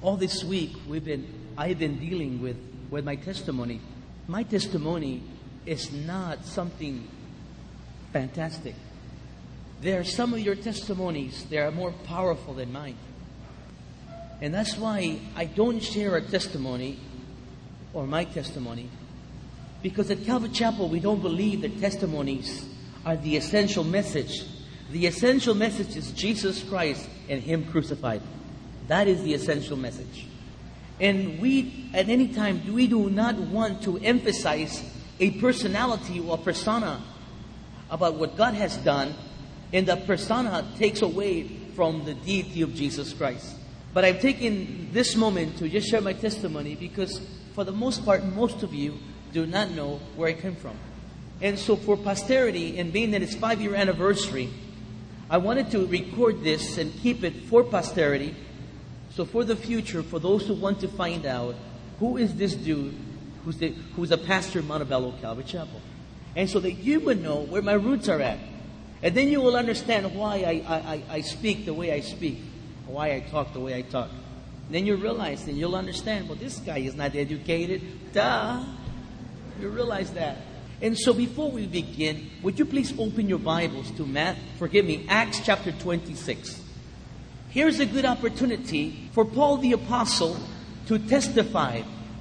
all this week I've been dealing with my testimony. My testimony is not something fantastic. There are some of your testimonies that are more powerful than mine. And that's why I don't share a testimony or my testimony. Because at Calvary Chapel, we don't believe that testimonies are the essential message. The essential message is Jesus Christ and Him crucified. That is the essential message. And we, at any time, we do not want to emphasize a personality or persona about what God has done, and the persona takes away from the deity of Jesus Christ. But I've taken this moment to just share my testimony because, for the most part, most of you do not know where I came from. And so for posterity, and being that it's 5-year anniversary, I wanted to record this and keep it for posterity. So for the future, for those who want to find out, who is this dude who's a pastor in Montebello Calvary Chapel? And so that you would know where my roots are at. And then you will understand why I speak the way I speak, why I talk the way I talk. And then you realize, and you'll understand, well, this guy is not educated. Duh. You realize that. And so before we begin, would you please open your Bibles to Acts chapter 26. Here's a good opportunity for Paul the Apostle to testify.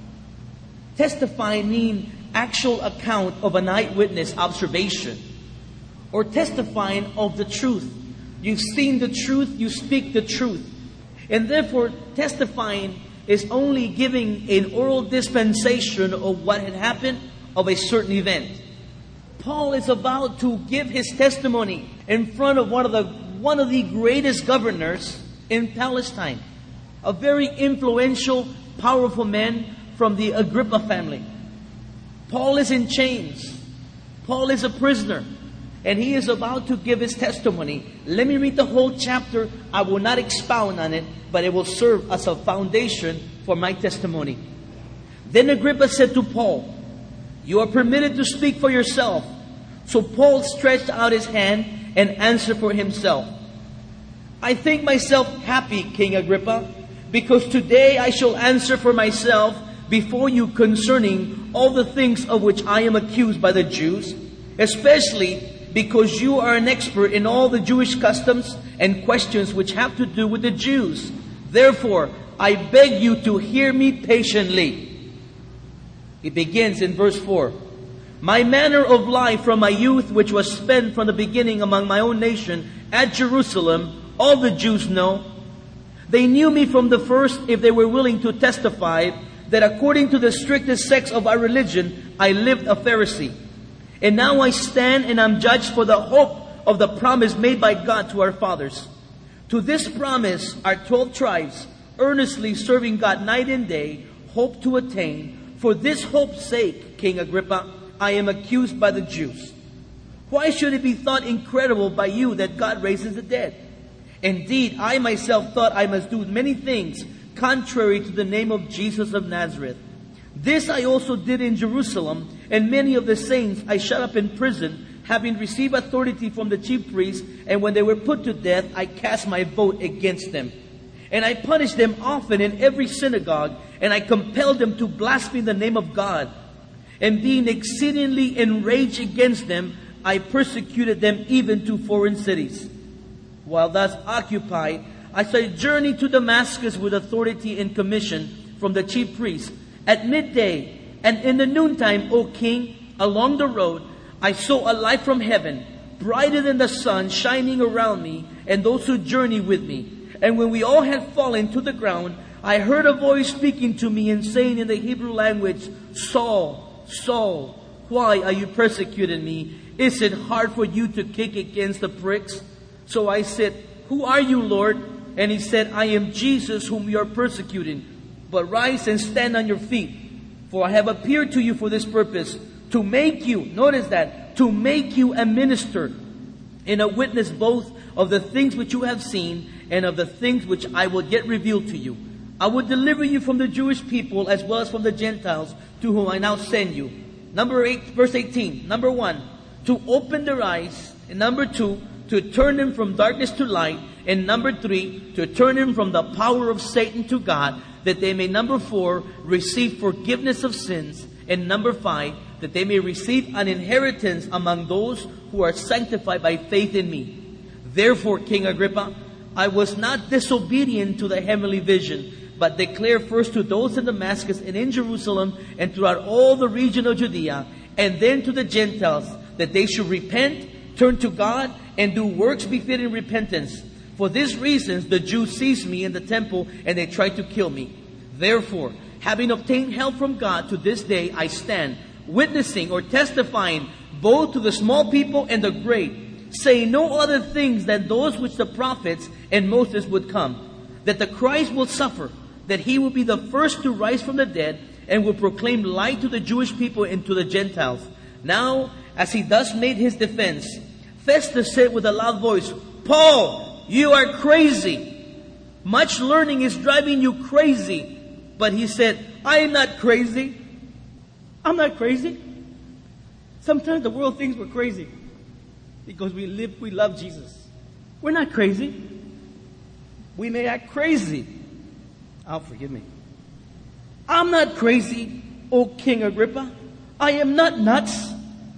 Testify means actual account of an eyewitness observation, or testifying of the truth. You've seen the truth, you speak the truth. And therefore, testifying is only giving an oral dispensation of what had happened, of a certain event. Paul is about to give his testimony in front of one of the greatest governors in Palestine, a very influential, powerful man from the Agrippa family. Paul is in chains. Paul is a prisoner, and he is about to give his testimony. Let me read the whole chapter. I will not expound on it, but it will serve as a foundation for my testimony. Then Agrippa said to Paul, "You are permitted to speak for yourself." So Paul stretched out his hand and answered for himself. "I think myself happy, King Agrippa, because today I shall answer for myself before you concerning all the things of which I am accused by the Jews, especially because you are an expert in all the Jewish customs and questions which have to do with the Jews. Therefore, I beg you to hear me patiently." It begins in verse 4. "My manner of life from my youth, which was spent from the beginning among my own nation at Jerusalem, all the Jews know. They knew me from the first, if they were willing to testify that according to the strictest sects of our religion, I lived a Pharisee. And now I stand and am judged for the hope of the promise made by God to our fathers. To this promise our 12 tribes, earnestly serving God night and day, hope to attain. For this hope's sake, King Agrippa, I am accused by the Jews. Why should it be thought incredible by you that God raises the dead? Indeed, I myself thought I must do many things contrary to the name of Jesus of Nazareth. This I also did in Jerusalem, and many of the saints I shut up in prison, having received authority from the chief priests, and when they were put to death, I cast my vote against them. And I punished them often in every synagogue, and I compelled them to blaspheme the name of God. And being exceedingly enraged against them, I persecuted them even to foreign cities. While thus occupied, I journeyed to Damascus with authority and commission from the chief priests. At midday and in the noontime, O king, along the road, I saw a light from heaven, brighter than the sun, shining around me and those who journey with me. And when we all had fallen to the ground, I heard a voice speaking to me and saying in the Hebrew language, Saul, Saul, why are you persecuting me? Is it hard for you to kick against the pricks? So I said, Who are you, Lord? And he said, I am Jesus whom you are persecuting. But rise and stand on your feet, for I have appeared to you for this purpose, to make you, notice that, to make you a minister and a witness both of the things which you have seen and of the things which I will yet reveal to you. I will deliver you from the Jewish people as well as from the Gentiles to whom I now send you. Number 8, verse 18. Number 1, to open their eyes. And number 2, to turn him from darkness to light. And number 3, to turn him from the power of Satan to God, that they may, number 4, receive forgiveness of sins. And number 5, that they may receive an inheritance among those who are sanctified by faith in me. Therefore, King Agrippa, I was not disobedient to the heavenly vision, but declare first to those in Damascus and in Jerusalem and throughout all the region of Judea, and then to the Gentiles, that they should repent, turn to God, and do works befitting repentance. For these reasons the Jews seized me in the temple, and they tried to kill me. Therefore, having obtained help from God, to this day I stand, witnessing or testifying both to the small people and the great, saying no other things than those which the prophets and Moses would come, that the Christ will suffer, that he will be the first to rise from the dead, and will proclaim light to the Jewish people and to the Gentiles. Now, as he thus made his defense, Festus said with a loud voice, Paul, you are crazy. Much learning is driving you crazy. But he said, I am not crazy. I'm not crazy. Sometimes the world thinks we're crazy because we love Jesus. We're not crazy. We may act crazy. Oh, forgive me. I'm not crazy, O King Agrippa. I am not nuts.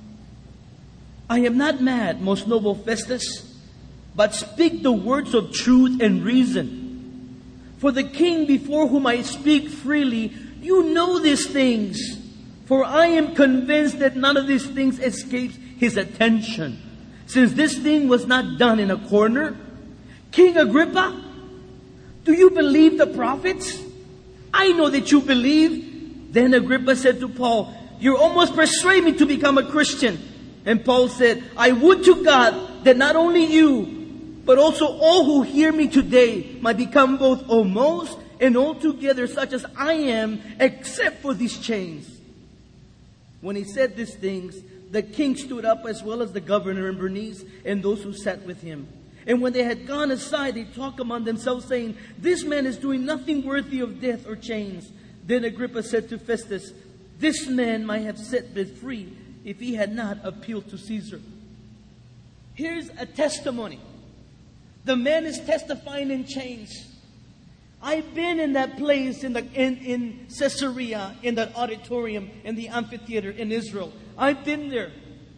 I am not mad, most noble Festus, but speak the words of truth and reason. For the king before whom I speak freely, you know these things. For I am convinced that none of these things escapes his attention, since this thing was not done in a corner. King Agrippa, do you believe the prophets? I know that you believe. Then Agrippa said to Paul, you almost persuade me to become a Christian. And Paul said, I would to God that not only you, but also all who hear me today might become both almost and altogether such as I am, except for these chains. When he said these things, the king stood up, as well as the governor and Bernice and those who sat with him. And when they had gone aside, they talked among themselves, saying, this man is doing nothing worthy of death or chains. Then Agrippa said to Festus, this man might have set me free if he had not appealed to Caesar. Here's a testimony. The man is testifying in chains. I've been in that place in Caesarea, in that auditorium, in the amphitheater in Israel. I've been there.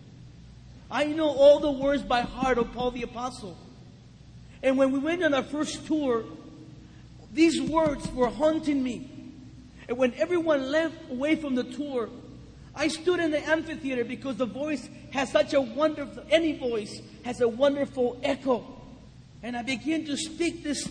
I know all the words by heart of Paul the Apostle. And when we went on our first tour, these words were haunting me. And when everyone left away from the tour, I stood in the amphitheater because the voice has such a wonderful, any voice has a wonderful echo. And I began to speak this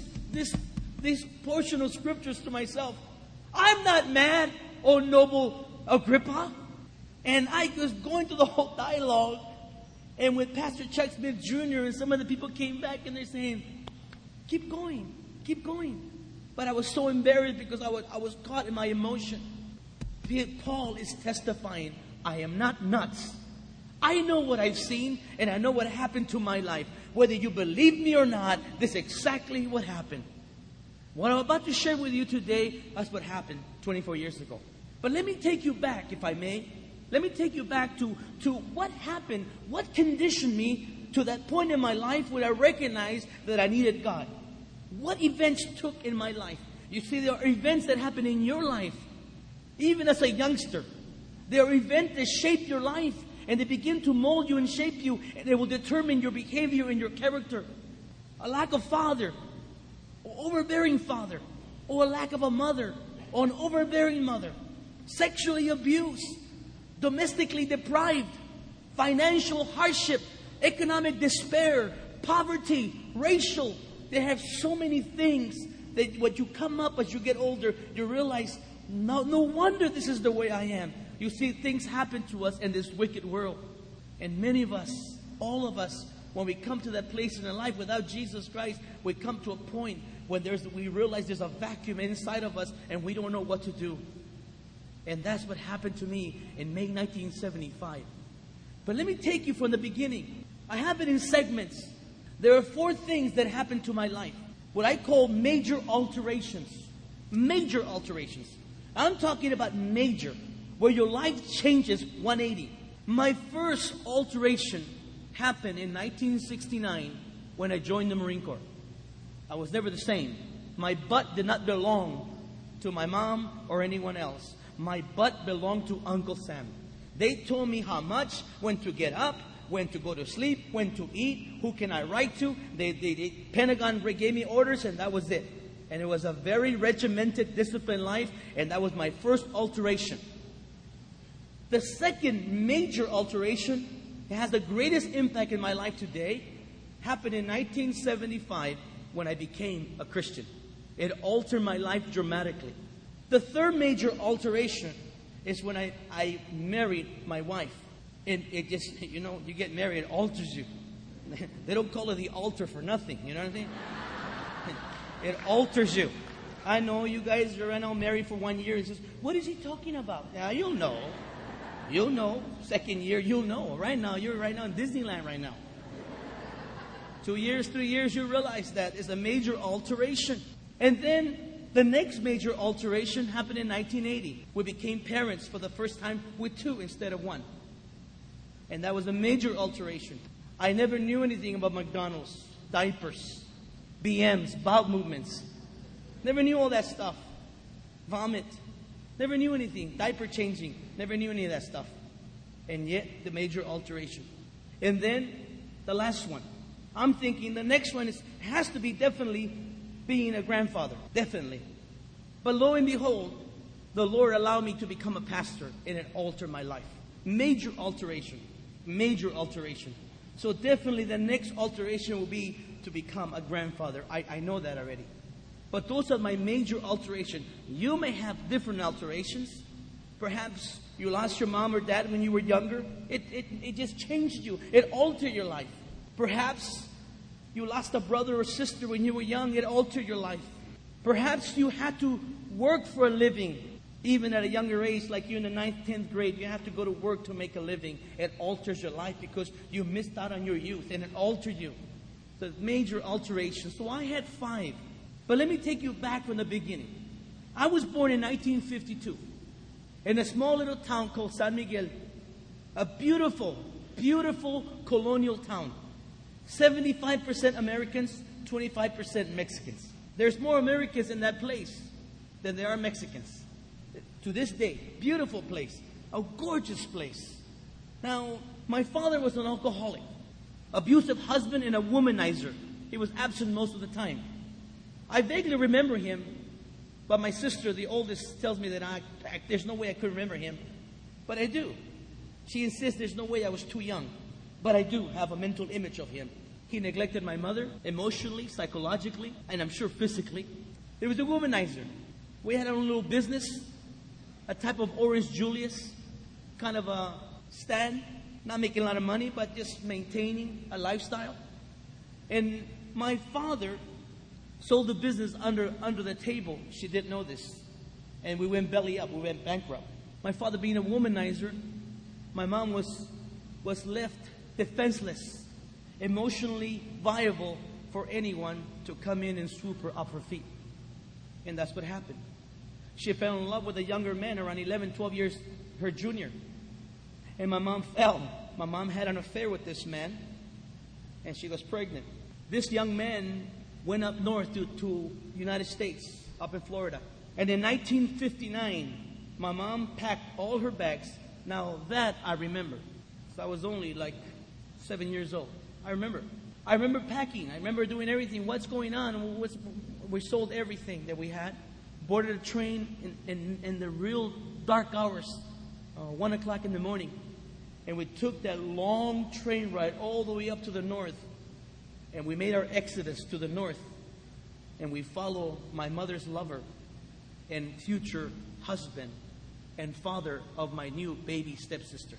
portion of scriptures to myself. I'm not mad, O noble Agrippa. And I was going through the whole dialogue. And when Pastor Chuck Smith Jr. and some of the people came back and they're saying, keep going, keep going. But I was so embarrassed because I was caught in my emotion. Paul is testifying, I am not nuts. I know what I've seen and I know what happened to my life. Whether you believe me or not, this is exactly what happened. What I'm about to share with you today, that's what happened 24 years ago. But let me take you back, if I may. Let me take you back to what happened, what conditioned me to that point in my life where I recognized that I needed God. What events took in my life? You see, there are events that happen in your life, even as a youngster. There are events that shape your life, and they begin to mold you and shape you, and they will determine your behavior and your character. A lack of father, or overbearing father, or a lack of a mother, or an overbearing mother, sexually abused, domestically deprived, financial hardship, economic despair, poverty, racial. They have so many things that when you come up as you get older, you realize, no wonder this is the way I am. You see, things happen to us in this wicked world. And many of us, all of us, when we come to that place in our life without Jesus Christ, we come to a point when we realize there's a vacuum inside of us and we don't know what to do. And that's what happened to me in May 1975. But let me take you from the beginning. I have it in segments. There are 4 things that happened to my life. What I call major alterations. Major alterations. I'm talking about major, where your life changes 180. My first alteration happened in 1969 when I joined the Marine Corps. I was never the same. My butt did not belong to my mom or anyone else. My butt belonged to Uncle Sam. They told me how much, when to get up, when to go to sleep, when to eat, who can I write to. Pentagon gave me orders, and that was it. And it was a very regimented, disciplined life, and that was my first alteration. The second major alteration, it has the greatest impact in my life today, happened in 1975 when I became a Christian. It altered my life dramatically. The third major alteration is when I married my wife. And it just, you get married, it alters you. They don't call it the altar for nothing, you know what I mean? It alters you. I know you guys are right now married for 1 year. And says, what is he talking about? Yeah, you'll know. You'll know. Second year, you'll know. Right now, you're right now in Disneyland right now. 2 years, 3 years, you realize that is a major alteration. And then the next major alteration happened in 1980. We became parents for the first time with 2 instead of 1. And that was a major alteration. I never knew anything about McDonald's, diapers, BMs, bowel movements. Never knew all that stuff. Vomit. Never knew anything. Diaper changing. Never knew any of that stuff. And yet, the major alteration. And then, the last one. I'm thinking the next one has to be definitely being a grandfather. Definitely. But lo and behold, the Lord allowed me to become a pastor, and it altered my life. Major alteration. Major alteration. So definitely the next alteration will be to become a grandfather. I know that already. But those are my major alterations. You may have different alterations. Perhaps you lost your mom or dad when you were younger. It just changed you. It altered your life. Perhaps you lost a brother or sister when you were young. It altered your life. Perhaps you had to work for a living. Even at a younger age, like you're in the 9th, 10th grade, you have to go to work to make a living. It alters your life because you missed out on your youth and it altered you. The major alteration. So I had 5. But let me take you back from the beginning. I was born in 1952 in a small little town called San Miguel. A beautiful, beautiful colonial town. 75% Americans, 25% Mexicans. There's more Americans in that place than there are Mexicans. To this day, beautiful place, a gorgeous place. Now, my father was an alcoholic, abusive husband and a womanizer. He was absent most of the time. I vaguely remember him, but my sister, the oldest, tells me that there's no way I could remember him. But I do. She insists there's no way I was too young. But I do have a mental image of him. He neglected my mother emotionally, psychologically, and I'm sure physically. He was a womanizer. We had our own little business. A type of Orange Julius kind of a stand. Not making a lot of money, but just maintaining a lifestyle. And my father sold the business under the table. She didn't know this. And we went belly up. We went bankrupt. My father being a womanizer, my mom was left defenseless, emotionally viable for anyone to come in and swoop her off her feet. And that's what happened. She fell in love with a younger man around 11, 12 years her junior. And my mom fell. My mom had an affair with this man. And she was pregnant. This young man went up north to United States, up in Florida. And in 1959, my mom packed all her bags. Now that I remember. So I was only like 7 years old. I remember packing. I remember doing everything. What's going on? We sold everything that we had. Boarded a train in the real dark hours, 1 o'clock in the morning. And we took that long train ride all the way up to the north. And we made our exodus to the north. And we follow my mother's lover and future husband and father of my new baby stepsister.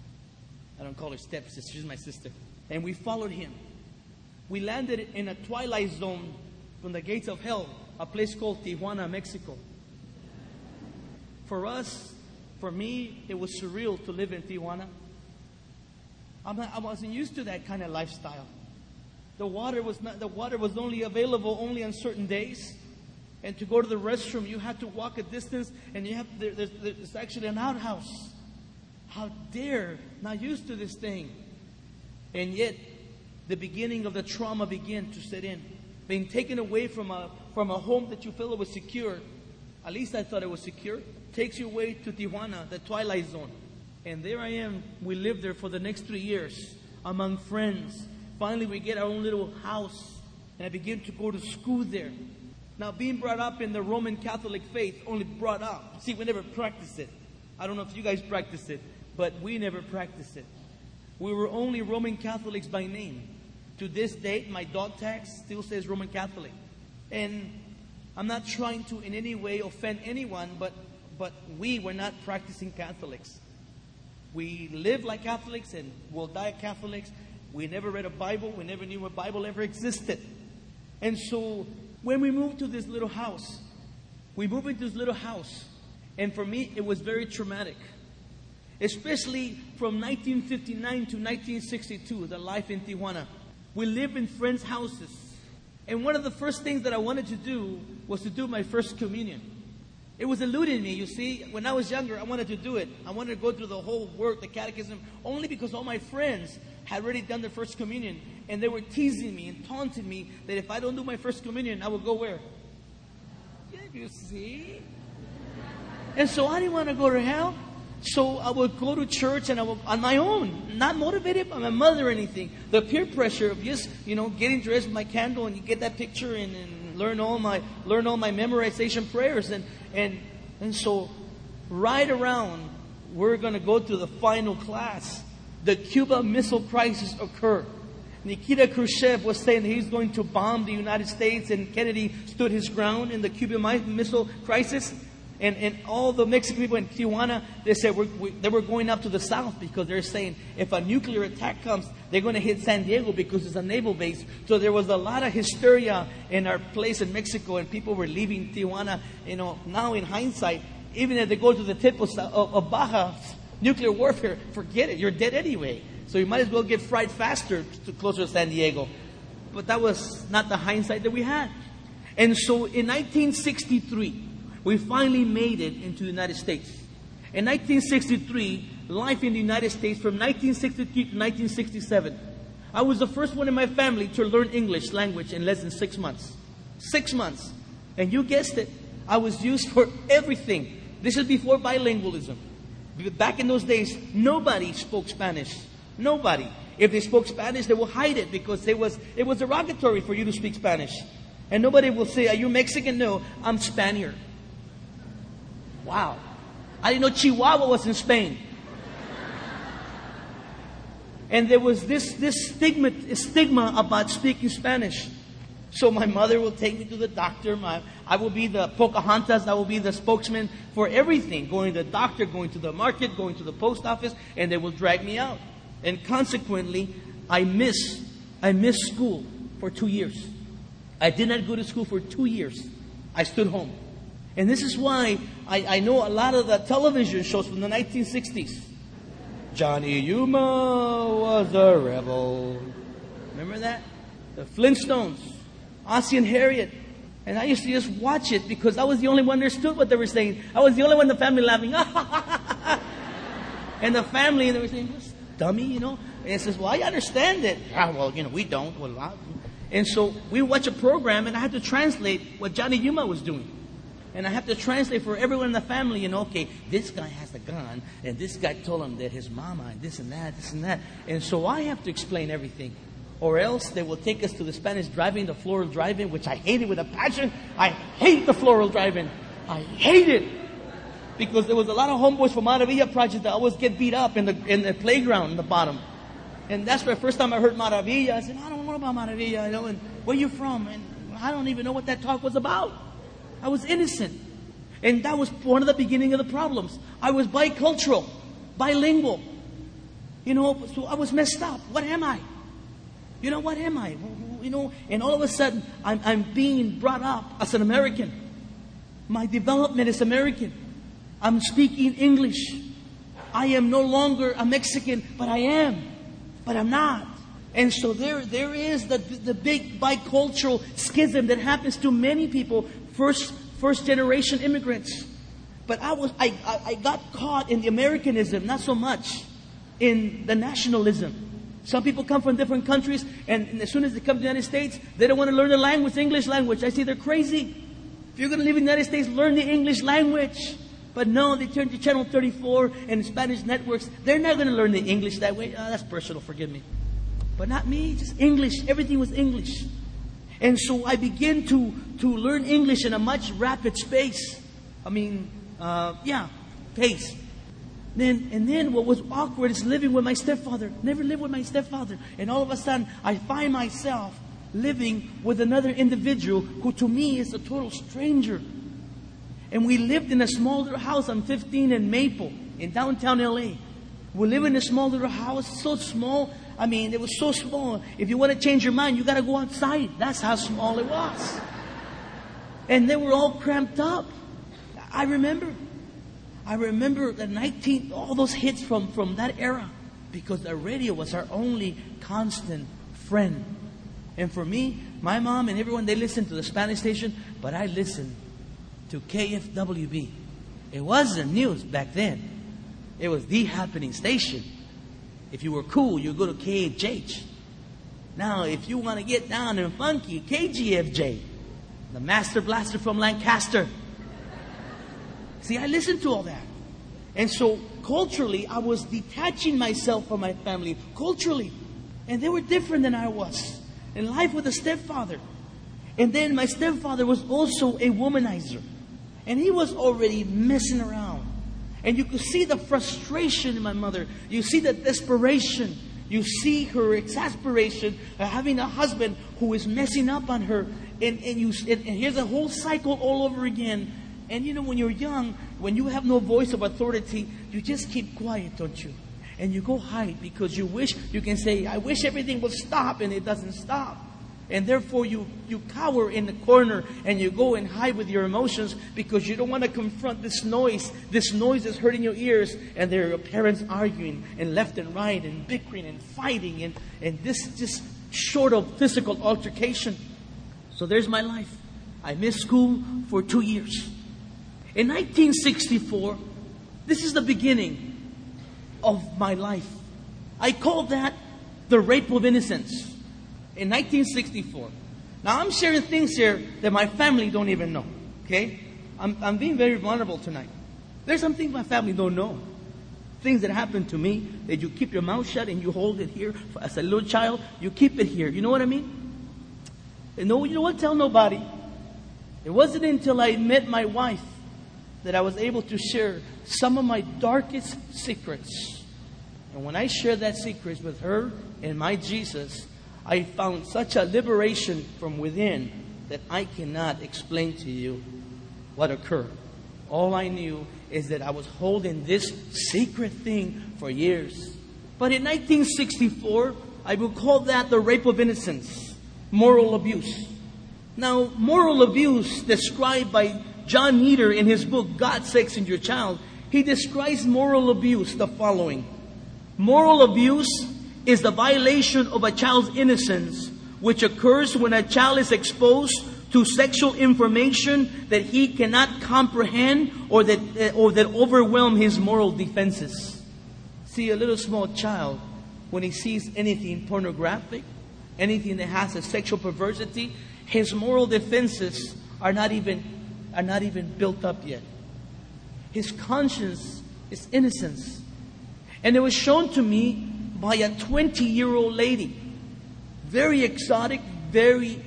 I don't call her stepsister, she's my sister. And we followed him. We landed in a twilight zone from the gates of hell, a place called Tijuana, Mexico. For me, it was surreal to live in Tijuana. I wasn't used to that kind of lifestyle. The water was only available only on certain days. And to go to the restroom, you had to walk a distance, and there's actually an outhouse. How dare, not used to this thing. And yet, the beginning of the trauma began to set in. Being taken away from a home that you felt was secure, at least I thought it was secure, takes you away to Tijuana, the twilight zone. And there I am. We lived there for the next 3 years among friends. Finally, we get our own little house, and I begin to go to school there. Now, being brought up in the Roman Catholic faith, only brought up. See, we never practiced it. I don't know if you guys practice it, but we never practiced it. We were only Roman Catholics by name. To this date, my dog tag still says Roman Catholic. And I'm not trying to in any way offend anyone, but we were not practicing Catholics. We live like Catholics and will die Catholics. We never read a Bible. We never knew a Bible ever existed. And so when we moved to this little house, and for me, it was very traumatic. Especially from 1959 to 1962, the life in Tijuana. We lived in friends' houses. And one of the first things that I wanted to do was to do my first communion. It was eluding me, you see. When I was younger, I wanted to do it. I wanted to go through the whole work, the catechism, only because all my friends had already done their first communion. And they were teasing me and taunting me that if I don't do my first communion, I will go where? Yeah, you see? And so I didn't want to go to hell. So I would go to church and I would, on my own, not motivated by my mother or anything. The peer pressure of just, getting dressed with my candle and you get that picture and learn all my memorization prayers. And so right around, we're going to go to the final class. The Cuba Missile Crisis occurred. Nikita Khrushchev was saying he's going to bomb the United States, and Kennedy stood his ground in the Cuban Missile Crisis. And all the Mexican people in Tijuana, they said they were going up to the south because they're saying if a nuclear attack comes, they're going to hit San Diego because it's a naval base. So there was a lot of hysteria in our place in Mexico, and people were leaving Tijuana. Now in hindsight, even if they go to the tip of Baja, nuclear warfare, forget it. You're dead anyway. So you might as well get fried faster closer to San Diego. But that was not the hindsight that we had. And so in 1963, we finally made it into the United States. In 1963, life in the United States from 1963 to 1967. I was the first one in my family to learn English language in less than 6 months. 6 months. And you guessed it, I was used for everything. This is before bilingualism. Back in those days, nobody spoke Spanish. Nobody. If they spoke Spanish, they will hide it because it was derogatory for you to speak Spanish. And nobody will say, "Are you Mexican?" No, I'm Spaniard. Wow. I didn't know Chihuahua was in Spain. And there was this stigma about speaking Spanish. So my mother will take me to the doctor. I will be the Pocahontas. I will be the spokesman for everything. Going to the doctor, going to the market, going to the post office, and they will drag me out. And consequently, I missed school for 2 years. I did not go to school for 2 years. I stood home. And this is why I know a lot of the television shows from the 1960s. Johnny Yuma was a rebel. Remember that? The Flintstones, Ossie and Harriet. And I used to just watch it because I was the only one that understood what they were saying. I was the only one in the family laughing. And the family, they were saying, "What's dummy, And it says, "Well, I understand it." "Yeah, well, we don't." And so we watch a program, and I had to translate what Johnny Yuma was doing. And I have to translate for everyone in the family, okay, this guy has a gun, and this guy told him that his mama, and this and that, this and that. And so I have to explain everything. Or else they will take us to the Spanish drive-in, the floral drive-in, which I hated with a passion. I hate the floral drive-in. I hate it. Because there was a lot of homeboys from Maravilla project that always get beat up in the playground in the bottom. And that's the first time I heard Maravilla. I said, "I don't know about Maravilla, and where you from?" And I don't even know what that talk was about. I was innocent. And that was one of the beginning of the problems. I was bicultural, bilingual. So I was messed up. What am I? What am I? And all of a sudden, I'm being brought up as an American. My development is American. I'm speaking English. I am no longer a Mexican, but I am. But I'm not. And so there is the big bicultural schism that happens to many people, first generation immigrants. But I got caught in the Americanism, not so much in the nationalism. Some people come from different countries, and as soon as they come to the United States, they don't want to learn the language, English language. I say they're crazy. If you're going to live in the United States, learn the English language. But no, they turn to Channel 34 and Spanish networks. They're not going to learn the English that way. Oh, that's personal, forgive me. But not me, just English. Everything was English. And so I began to learn English in a much rapid pace. Pace. Then what was awkward is living with my stepfather. Never lived with my stepfather. And all of a sudden, I find myself living with another individual who to me is a total stranger. And we lived in a small little house on 15 and Maple in downtown LA. We live in a small little house, so small. It was so small. If you want to change your mind, you got to go outside. That's how small it was. And they were all cramped up. I remember all those hits from that era, because the radio was our only constant friend. And for me, my mom and everyone, they listened to the Spanish station, but I listened to KFWB. It wasn't news back then. It was the happening station. If you were cool, you go to KHH. Now, if you want to get down and funky, KGFJ, the Master Blaster from Lancaster. See, I listened to all that. And so, culturally, I was detaching myself from my family. Culturally. And they were different than I was. In life with a stepfather. And then my stepfather was also a womanizer. And he was already messing around. And you could see the frustration in my mother. You see the desperation. You see her exasperation of having a husband who is messing up on her. And here's a whole cycle all over again. And when you're young, when you have no voice of authority, you just keep quiet, don't you? And you go hide because you can say, I wish everything would stop, and it doesn't stop. And therefore you cower in the corner and you go and hide with your emotions because you don't want to confront this noise. This noise is hurting your ears, and there are your parents arguing and left and right and bickering and fighting and this just short of physical altercation. So there's my life. I missed school for 2 years. In 1964, this is the beginning of my life. I call that the rape of innocence. In 1964. Now I'm sharing things here that my family don't even know. Okay? I'm being very vulnerable tonight. There's some things my family don't know. Things that happened to me that you keep your mouth shut and you hold it here. As a little child, you keep it here. You know what I mean? And you know what? Tell nobody. It wasn't until I met my wife that I was able to share some of my darkest secrets. And when I shared that secrets with her and my Jesus, I found such a liberation from within that I cannot explain to you what occurred. All I knew is that I was holding this secret thing for years. But in 1964, I will call that the rape of innocence, moral abuse. Now, moral abuse described by John Nieder in his book, God, Sex, and Your Child, he describes moral abuse the following. Moral abuse is the violation of a child's innocence, which occurs when a child is exposed to sexual information that he cannot comprehend or that overwhelm his moral defenses. See, a little small child, when he sees anything pornographic, anything that has a sexual perversity, his moral defenses are not even built up yet. His conscience is innocence. And it was shown to me by a 20-year-old lady. Very exotic, in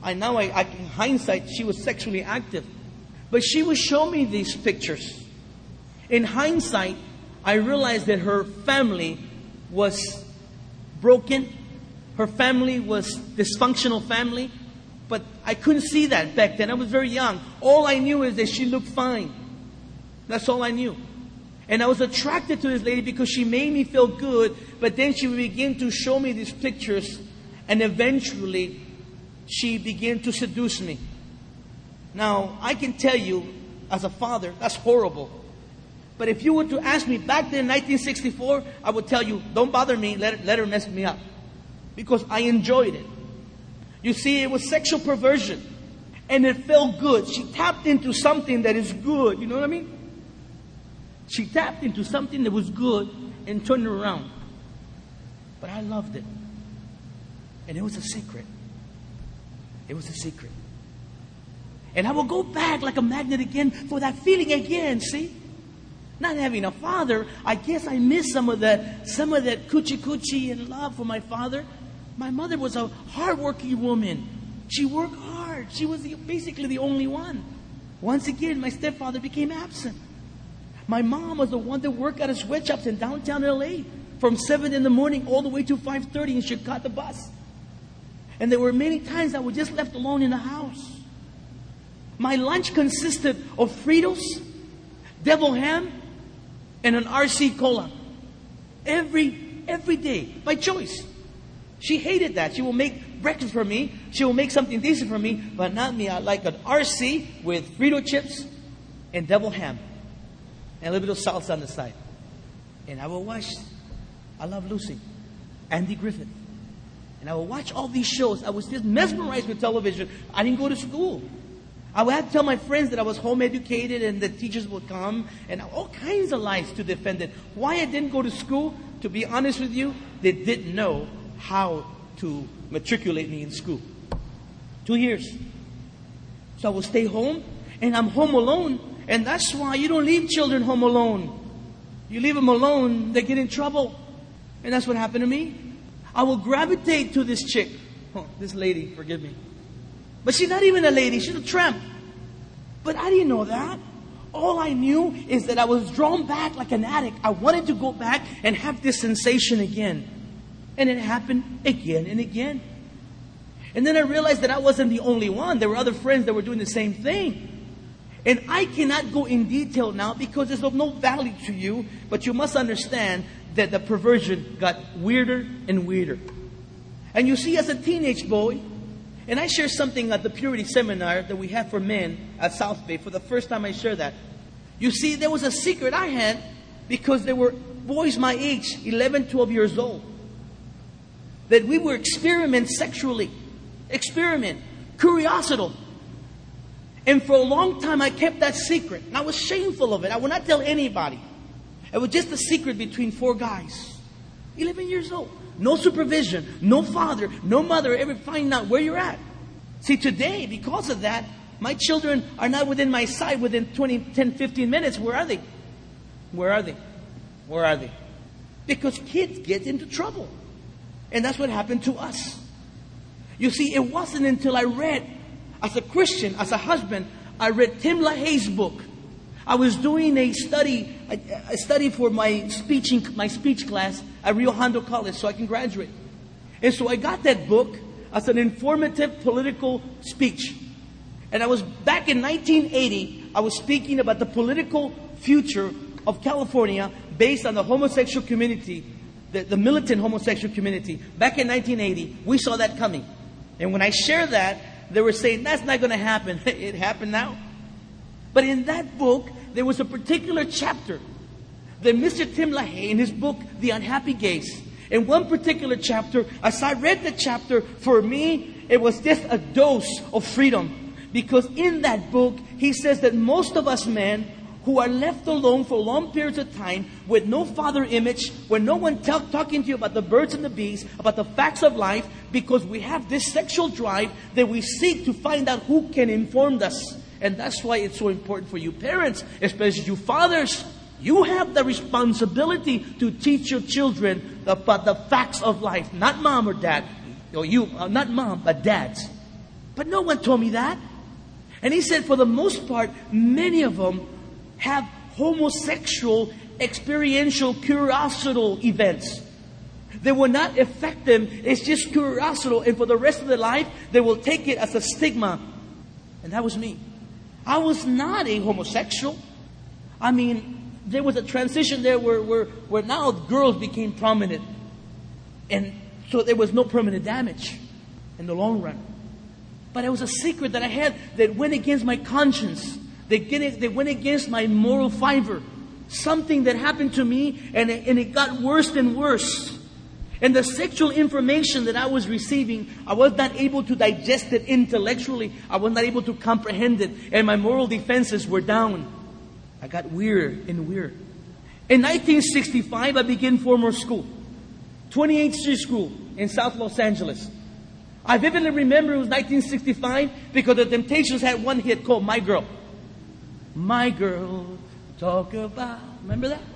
hindsight, she was sexually active. But she would show me these pictures. In hindsight, I realized that her family was broken. Her family was dysfunctional family. But I couldn't see that back then. I was very young. All I knew is that she looked fine. That's all I knew. And I was attracted to this lady because she made me feel good. But then she would begin to show me these pictures. And eventually, she began to seduce me. Now, I can tell you, as a father, that's horrible. But if you were to ask me back then in 1964, I would tell you, don't bother me, let her mess me up. Because I enjoyed it. You see, it was sexual perversion. And it felt good. She tapped into something that is good. You know what I mean? She tapped into something that was good and turned it around. But I loved it. And it was a secret. It was a secret. And I will go back like a magnet again for that feeling again, see? Not having a father, I guess I missed some of that coochie and love for my father. My mother was a hardworking woman. She worked hard. She was basically the only one. Once again, my stepfather became absent. My mom was the one that worked at a sweatshops in downtown LA from 7 in the morning all the way to 5:30, and she caught the bus. And there were many times I was just left alone in the house. My lunch consisted of Fritos, devil ham, and an RC Cola. Every day, by choice. She hated that. She will make breakfast for me. She will make something decent for me, but not me. I like an RC with Frito chips and devil ham. And a little bit of salsa on the side. And I will watch I Love Lucy, Andy Griffith. And I will watch all these shows. I was just mesmerized with television. I didn't go to school. I would have to tell my friends that I was home educated and the teachers would come and all kinds of lies to defend it. Why I didn't go to school, to be honest with you, they didn't know how to matriculate me in school. 2 years. So I will stay home, and I'm home alone. And that's why you don't leave children home alone. You leave them alone, they get in trouble. And that's what happened to me. I will gravitate to this chick. Oh, this lady, forgive me. But she's not even a lady, she's a tramp. But I didn't know that. All I knew is that I was drawn back like an addict. I wanted to go back and have this sensation again. And it happened again and again. And then I realized that I wasn't the only one. There were other friends that were doing the same thing. And I cannot go in detail now because it's of no value to you. But you must understand that the perversion got weirder and weirder. And you see, as a teenage boy, and I shared something at the purity seminar that we had for men at South Bay. For the first time I shared that. You see, there was a secret I had because there were boys my age, 11, 12 years old, that we were experiment sexually. Experiment. Curiosity. And for a long time I kept that secret. And I was shameful of it. I would not tell anybody. It was just a secret between 4 guys. 11 years old. No supervision. No father. No mother ever finding out where you're at. See, today, because of that, my children are not within my sight within 10, 15 minutes. Where are they? Where are they? Where are they? Because kids get into trouble. And that's what happened to us. You see, it wasn't until I read, as a Christian, as a husband, I read Tim LaHaye's book. I was doing a study for my speech class at Rio Hondo College so I can graduate. And so I got that book as an informative political speech. And I was back in 1980, I was speaking about the political future of California based on the homosexual community, the militant homosexual community. Back in 1980, we saw that coming. And when I shared that, they were saying, that's not going to happen. It happened now. But in that book, there was a particular chapter that Mr. Tim LaHaye, in his book, The Unhappy Gays, in one particular chapter, as I read the chapter, for me, it was just a dose of freedom. Because in that book, he says that most of us men who are left alone for long periods of time with no father image, with no one talking to you about the birds and the bees, about the facts of life, because we have this sexual drive that we seek to find out who can inform us. And that's why it's so important for you parents, especially you fathers. You have the responsibility to teach your children about the facts of life. Not mom or dad. Or you, not mom, but dads. But no one told me that. And he said for the most part, many of them have homosexual experiential curiosity events. They will not affect them. It's just curiosity. And for the rest of their life, they will take it as a stigma. And that was me. I was not a homosexual. I mean, there was a transition there where now girls became prominent. And so there was no permanent damage in the long run. But it was a secret that I had that went against my conscience. They went against my moral fiber. Something that happened to me and it got worse and worse. And the sexual information that I was receiving, I was not able to digest it intellectually. I was not able to comprehend it. And my moral defenses were down. I got weirder and weirder. In 1965, I began formal school. 28th Street School in South Los Angeles. I vividly remember it was 1965 because the Temptations had one hit called My Girl. My girl, talk about... Remember that?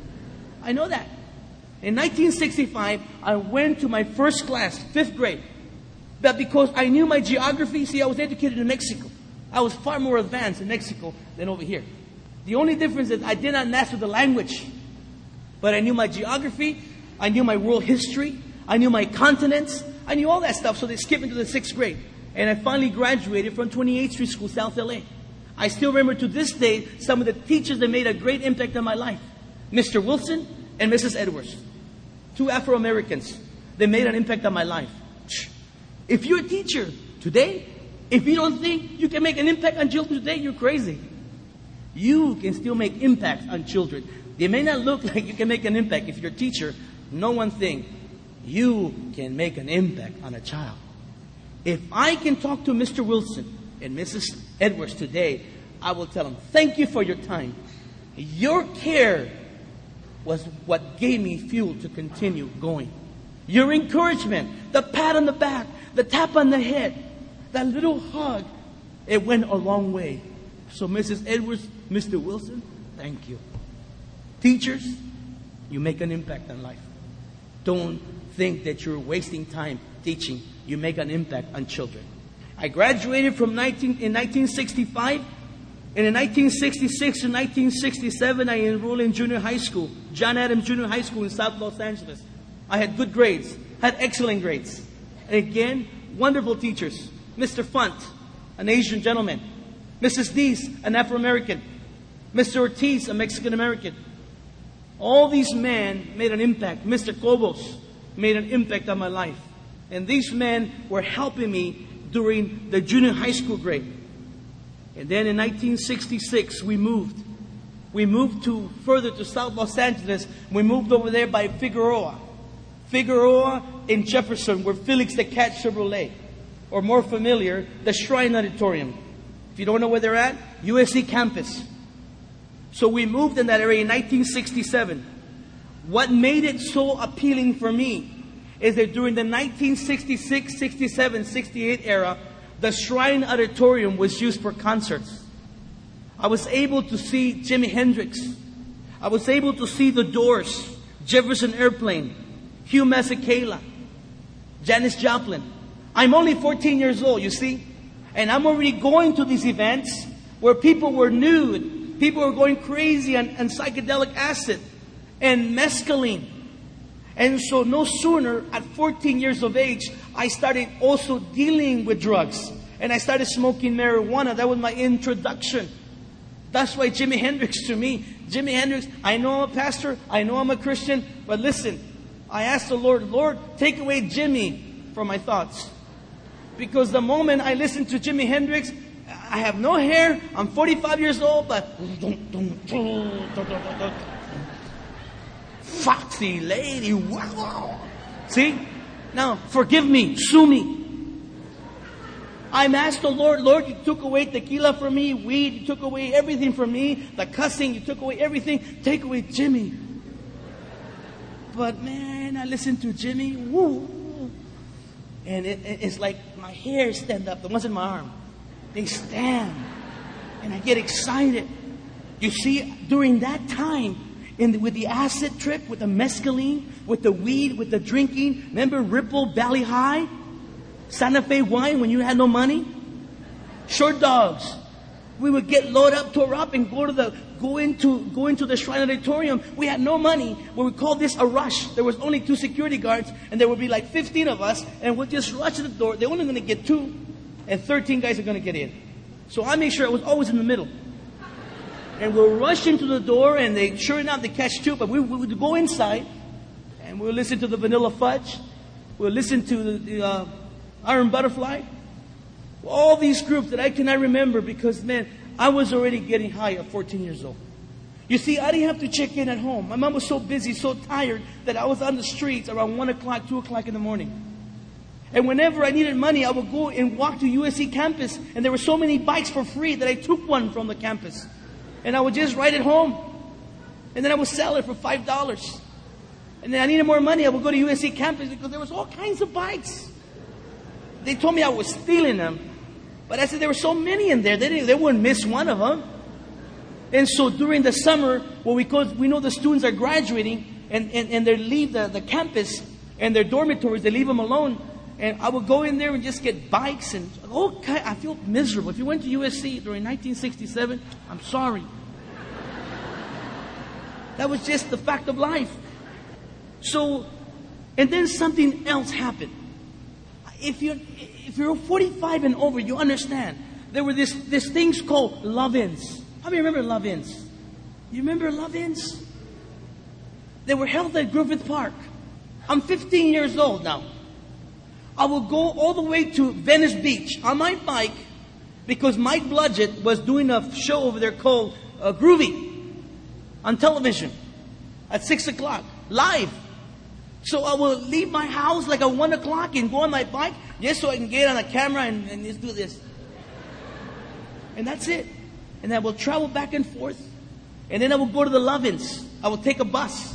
I know that. In 1965, I went to my first class, 5th grade. But because I knew my geography, see, I was educated in Mexico. I was far more advanced in Mexico than over here. The only difference is I did not master the language. But I knew my geography, I knew my world history, I knew my continents, I knew all that stuff, so they skipped me to the 6th grade. And I finally graduated from 28th Street School, South LA. I still remember to this day some of the teachers that made a great impact on my life. Mr. Wilson and Mrs. Edwards. 2 Afro-Americans. They made an impact on my life. If you're a teacher today, if you don't think you can make an impact on children today, you're crazy. You can still make impacts on children. They may not look like you can make an impact. If you're a teacher, know one thing. You can make an impact on a child. If I can talk to Mr. Wilson and Mrs. Edwards today, I will tell them, thank you for your time. Your care was what gave me fuel to continue going. Your encouragement, the pat on the back, the tap on the head, that little hug, it went a long way. So Mrs. Edwards, Mr. Wilson, thank you. Teachers, you make an impact on life. Don't think that you're wasting time teaching. You make an impact on children. I graduated in 1965. And in 1966 to 1967, I enrolled in junior high school, John Adams Junior High School in South Los Angeles. I had good grades, had excellent grades. And again, wonderful teachers. Mr. Funt, an Asian gentleman. Mrs. Dees, an Afro-American. Mr. Ortiz, a Mexican-American. All these men made an impact. Mr. Cobos made an impact on my life. And these men were helping me during the junior high school grade. And then in 1966, we moved. We moved further to South Los Angeles. We moved over there by Figueroa. Figueroa in Jefferson, where Felix the Cat Chevrolet. Or more familiar, the Shrine Auditorium. If you don't know where they're at, USC campus. So we moved in that area in 1967. What made it so appealing for me is that during the 1966, 67, 68 era, the Shrine Auditorium was used for concerts. I was able to see Jimi Hendrix. I was able to see The Doors, Jefferson Airplane, Hugh Masekela, Janis Joplin. I'm only 14 years old, you see. And I'm already going to these events where people were nude. People were going crazy on psychedelic acid and mescaline. And so no sooner, at 14 years of age, I started also dealing with drugs. And I started smoking marijuana. That was my introduction. That's why Jimi Hendrix to me. Jimi Hendrix, I know I'm a pastor. I know I'm a Christian. But listen, I asked the Lord, Lord, take away Jimmy from my thoughts. Because the moment I listen to Jimi Hendrix, I have no hair. I'm 45 years old, but... Foxy lady, wow. See? Now, forgive me, sue me. I'm asked the Lord, Lord, you took away tequila from me, weed, you took away everything from me, the cussing, you took away everything, take away Jimmy. But man, I listen to Jimmy, woo, and it's like my hairs stand up, the ones in my arm, they stand, and I get excited. You see, during that time, with the acid trip, with the mescaline, with the weed, with the drinking. Remember Ripple, Valley High? Santa Fe wine when you had no money? Short Dogs. We would get loaded up, tore up, and go into the Shrine Auditorium. We had no money. We would call this a rush. There was only 2 security guards, and there would be like 15 of us, and we'd just rush to the door. They're only going to get 2, and 13 guys are going to get in. So I made sure I was always in the middle. And we'll rush into the door, and sure enough, they catch 2. But we would go inside, and we'll listen to the Vanilla Fudge. We'll listen to the Iron Butterfly. All these groups that I cannot remember because, man, I was already getting high at 14 years old. You see, I didn't have to check in at home. My mom was so busy, so tired, that I was on the streets around 1 o'clock, 2 o'clock in the morning. And whenever I needed money, I would go and walk to USC campus. And there were so many bikes for free that I took one from the campus. And I would just ride it home. And then I would sell it for $5. And then I needed more money. I would go to USC campus because there was all kinds of bikes. They told me I was stealing them. But I said there were so many in there, they wouldn't miss one of them. And so during the summer, because we know the students are graduating and they leave the campus and their dormitories, they leave them alone. And I would go in there and just get bikes and I feel miserable. If you went to USC during 1967, I'm sorry. That was just the fact of life. So, and then something else happened. If you're 45 and over, you understand. There were these things called love-ins. How many remember love-ins? You remember love-ins? They were held at Griffith Park. I'm 15 years old now. I would go all the way to Venice Beach on my bike because Mike Bludgett was doing a show over there called Groovy on television at 6 o'clock, live. So I will leave my house like at 1 o'clock and go on my bike just so I can get on a camera and just do this. And that's it. And I will travel back and forth. And then I will go to the Love-ins. I will take a bus.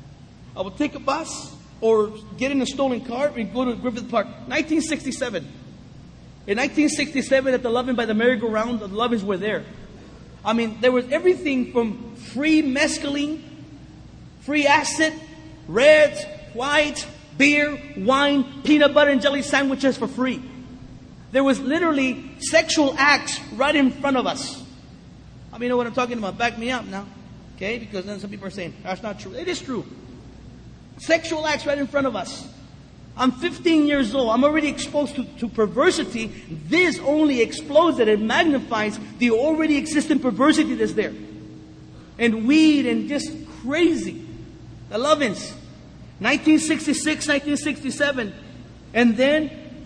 Or get in a stolen car and go to Griffith Park. 1967. In 1967 at the Love-in by the merry-go-round, the Love-ins were there. I mean, there was everything from free mescaline, free acid, reds, white, beer, wine, peanut butter and jelly sandwiches for free. There was literally sexual acts right in front of us. I mean, you know what I'm talking about? Back me up now. Okay? Because then some people are saying, that's not true. It is true. Sexual acts right in front of us. I'm 15 years old. I'm already exposed to perversity. This only explodes it. It magnifies the already existing perversity that's there. And weed and just crazy. The Love-ins. 1966, 1967. And then,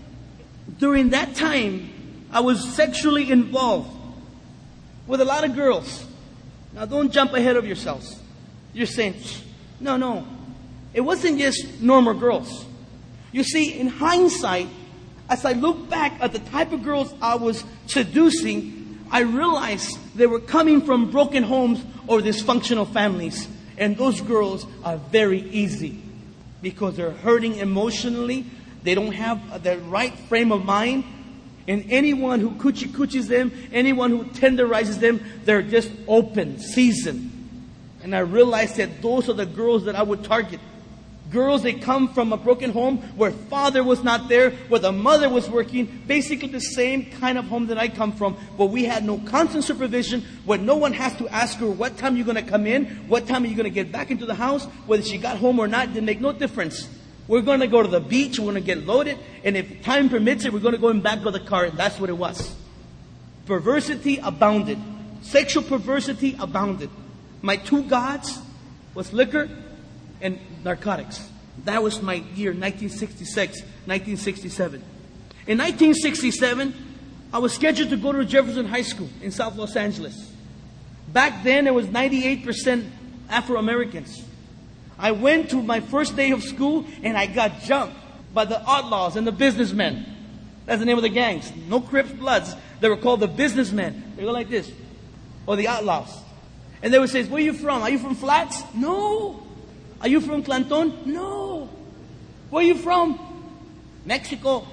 during that time, I was sexually involved with a lot of girls. Now, don't jump ahead of yourselves. You're saying, no. It wasn't just normal girls. You see, in hindsight, as I look back at the type of girls I was seducing, I realized they were coming from broken homes or dysfunctional families. And those girls are very easy because they're hurting emotionally. They don't have the right frame of mind. And anyone who coochies them, anyone who tenderizes them, they're just open, seasoned. And I realized that those are the girls that I would target. Girls, they come from a broken home where father was not there, where the mother was working, basically the same kind of home that I come from, but we had no constant supervision, where no one has to ask her what time you're going to come in, what time are you going to get back into the house, whether she got home or not, didn't make no difference. We're going to go to the beach, we're going to get loaded, and if time permits it, we're going to go in back of the car, and that's what it was. Perversity abounded. Sexual perversity abounded. My two gods was liquor and narcotics. That was my year, 1966, 1967. In 1967, I was scheduled to go to Jefferson High School in South Los Angeles. Back then, there was 98% Afro-Americans. I went to my first day of school, and I got jumped by the outlaws and the businessmen. That's the name of the gangs. No Crips, Bloods. They were called the businessmen. They go like this. Or the outlaws. And they would say, where are you from? Are you from Flats? No. Are you from Clanton? No. Where are you from? Mexico.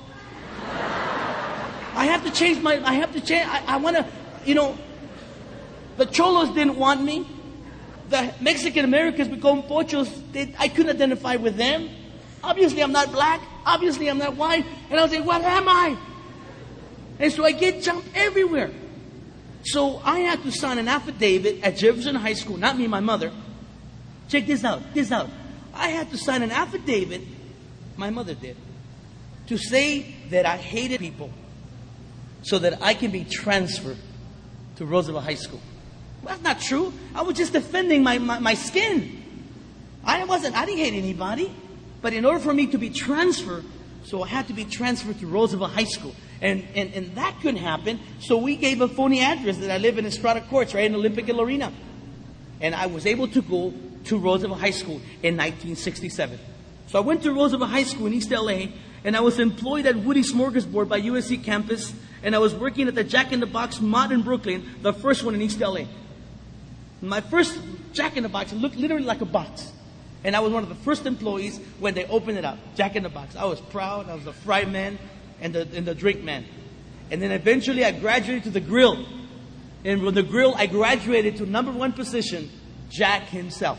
I want to, the Cholos didn't want me. The Mexican Americans become pochos. I couldn't identify with them. Obviously, I'm not black. Obviously, I'm not white. And I was like, what am I? And so I get jumped everywhere. So I had to sign an affidavit at Jefferson High School. Not me, my mother. Check this out. I had to sign an affidavit, my mother did, to say that I hated people so that I can be transferred to Roosevelt High School. Well, that's not true. I was just defending my skin. I didn't hate anybody. But in order for me to be transferred, so I had to be transferred to Roosevelt High School. And that couldn't happen. So we gave a phony address that I live in Estrada Courts, right in Olympic and Lorena. And I was able to go to Roosevelt High School in 1967. So I went to Roosevelt High School in East LA, and I was employed at Woody's Smorgasbord by USC campus, and I was working at the Jack in the Box Mod in Brooklyn, the first one in East LA. My first Jack in the Box, it looked literally like a box. And I was one of the first employees when they opened it up, Jack in the Box. I was proud. I was the fry man and the drink man. And then eventually I graduated to the grill. And with the grill, I graduated to number one position, Jack himself.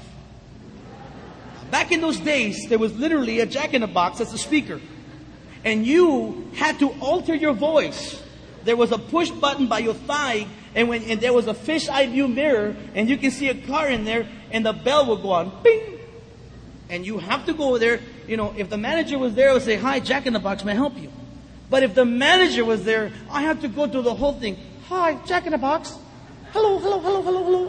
Back in those days, there was literally a Jack in the Box as a speaker. And you had to alter your voice. There was a push button by your thigh, and there was a fisheye view mirror, and you can see a car in there, and the bell would go on, bing. And you have to go there. You know, if the manager was there, I would say, "Hi, Jack in the Box, may I help you?" But if the manager was there, I have to go through the whole thing. "Hi, Jack in the Box. Hello, hello, hello, hello, hello."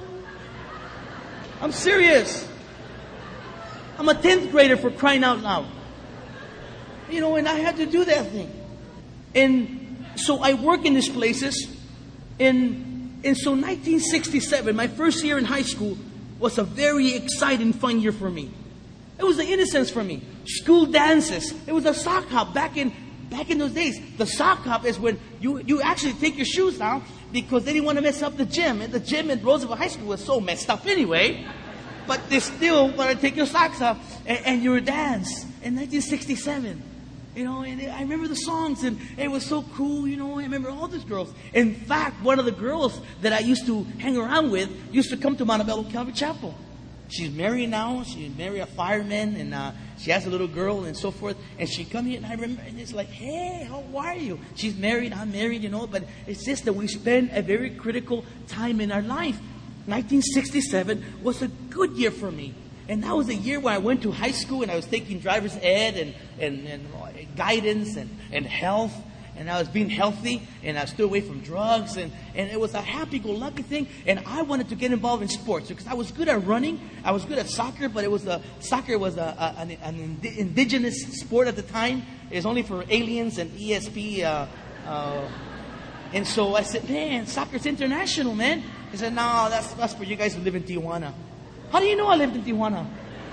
I'm serious. I'm a 10th grader, for crying out loud. You know, and I had to do that thing. And so I work in these places. And so 1967, my first year in high school, was a very exciting, fun year for me. It was the innocence for me. School dances. It was a sock hop back in those days. The sock hop is when you actually take your shoes down because they didn't want to mess up the gym. And the gym in Roosevelt High School was so messed up anyway. But they still want to take your socks off and you would dance in 1967. You know, and I remember the songs, and it was so cool, you know. I remember all these girls. In fact, one of the girls that I used to hang around with used to come to Montebello Calvary Chapel. She's married now. She married a fireman, and she has a little girl and so forth. And she come here, and I remember, and it's like, "Hey, how are you?" She's married, I'm married, you know. But it's just that we spend a very critical time in our life. 1967 was a good year for me. And that was the year when I went to high school and I was taking driver's ed and guidance and health. And I was being healthy and I stood away from drugs. And it was a happy-go-lucky thing. And I wanted to get involved in sports because I was good at running. I was good at soccer, but soccer was an indigenous sport at the time. It was only for aliens and ESP. And so I said, "Man, soccer's international, man." He said, "No, that's for you guys who live in Tijuana." How do you know I lived in Tijuana?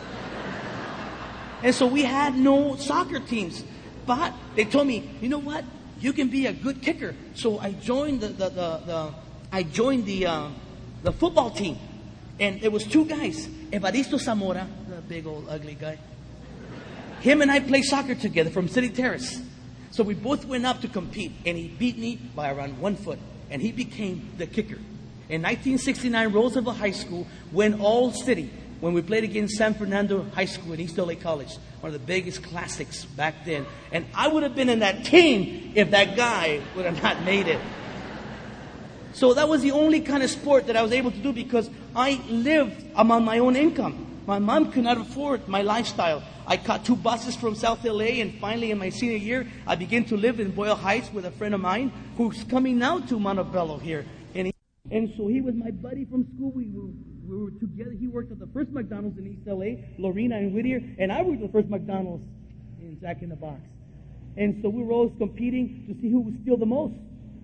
And so we had no soccer teams. But they told me, "You know what? You can be a good kicker." So I joined the football team. And it was two guys. Evaristo Zamora, the big old ugly guy. Him and I played soccer together from City Terrace. So we both went up to compete. And he beat me by around 1 foot. And he became the kicker. In 1969, Roosevelt High School went all city when we played against San Fernando High School at East LA College. One of the biggest classics back then. And I would have been in that team if that guy would have not made it. So that was the only kind of sport that I was able to do because I lived on my own income. My mom could not afford my lifestyle. I caught 2 buses from South LA, and finally in my senior year, I began to live in Boyle Heights with a friend of mine who's coming now to Montebello here. And so he was my buddy from school. We were together. He worked at the first McDonald's in East LA, Lorena and Whittier, and I worked at the first McDonald's in Jack in the Box. And so we were always competing to see who would steal the most.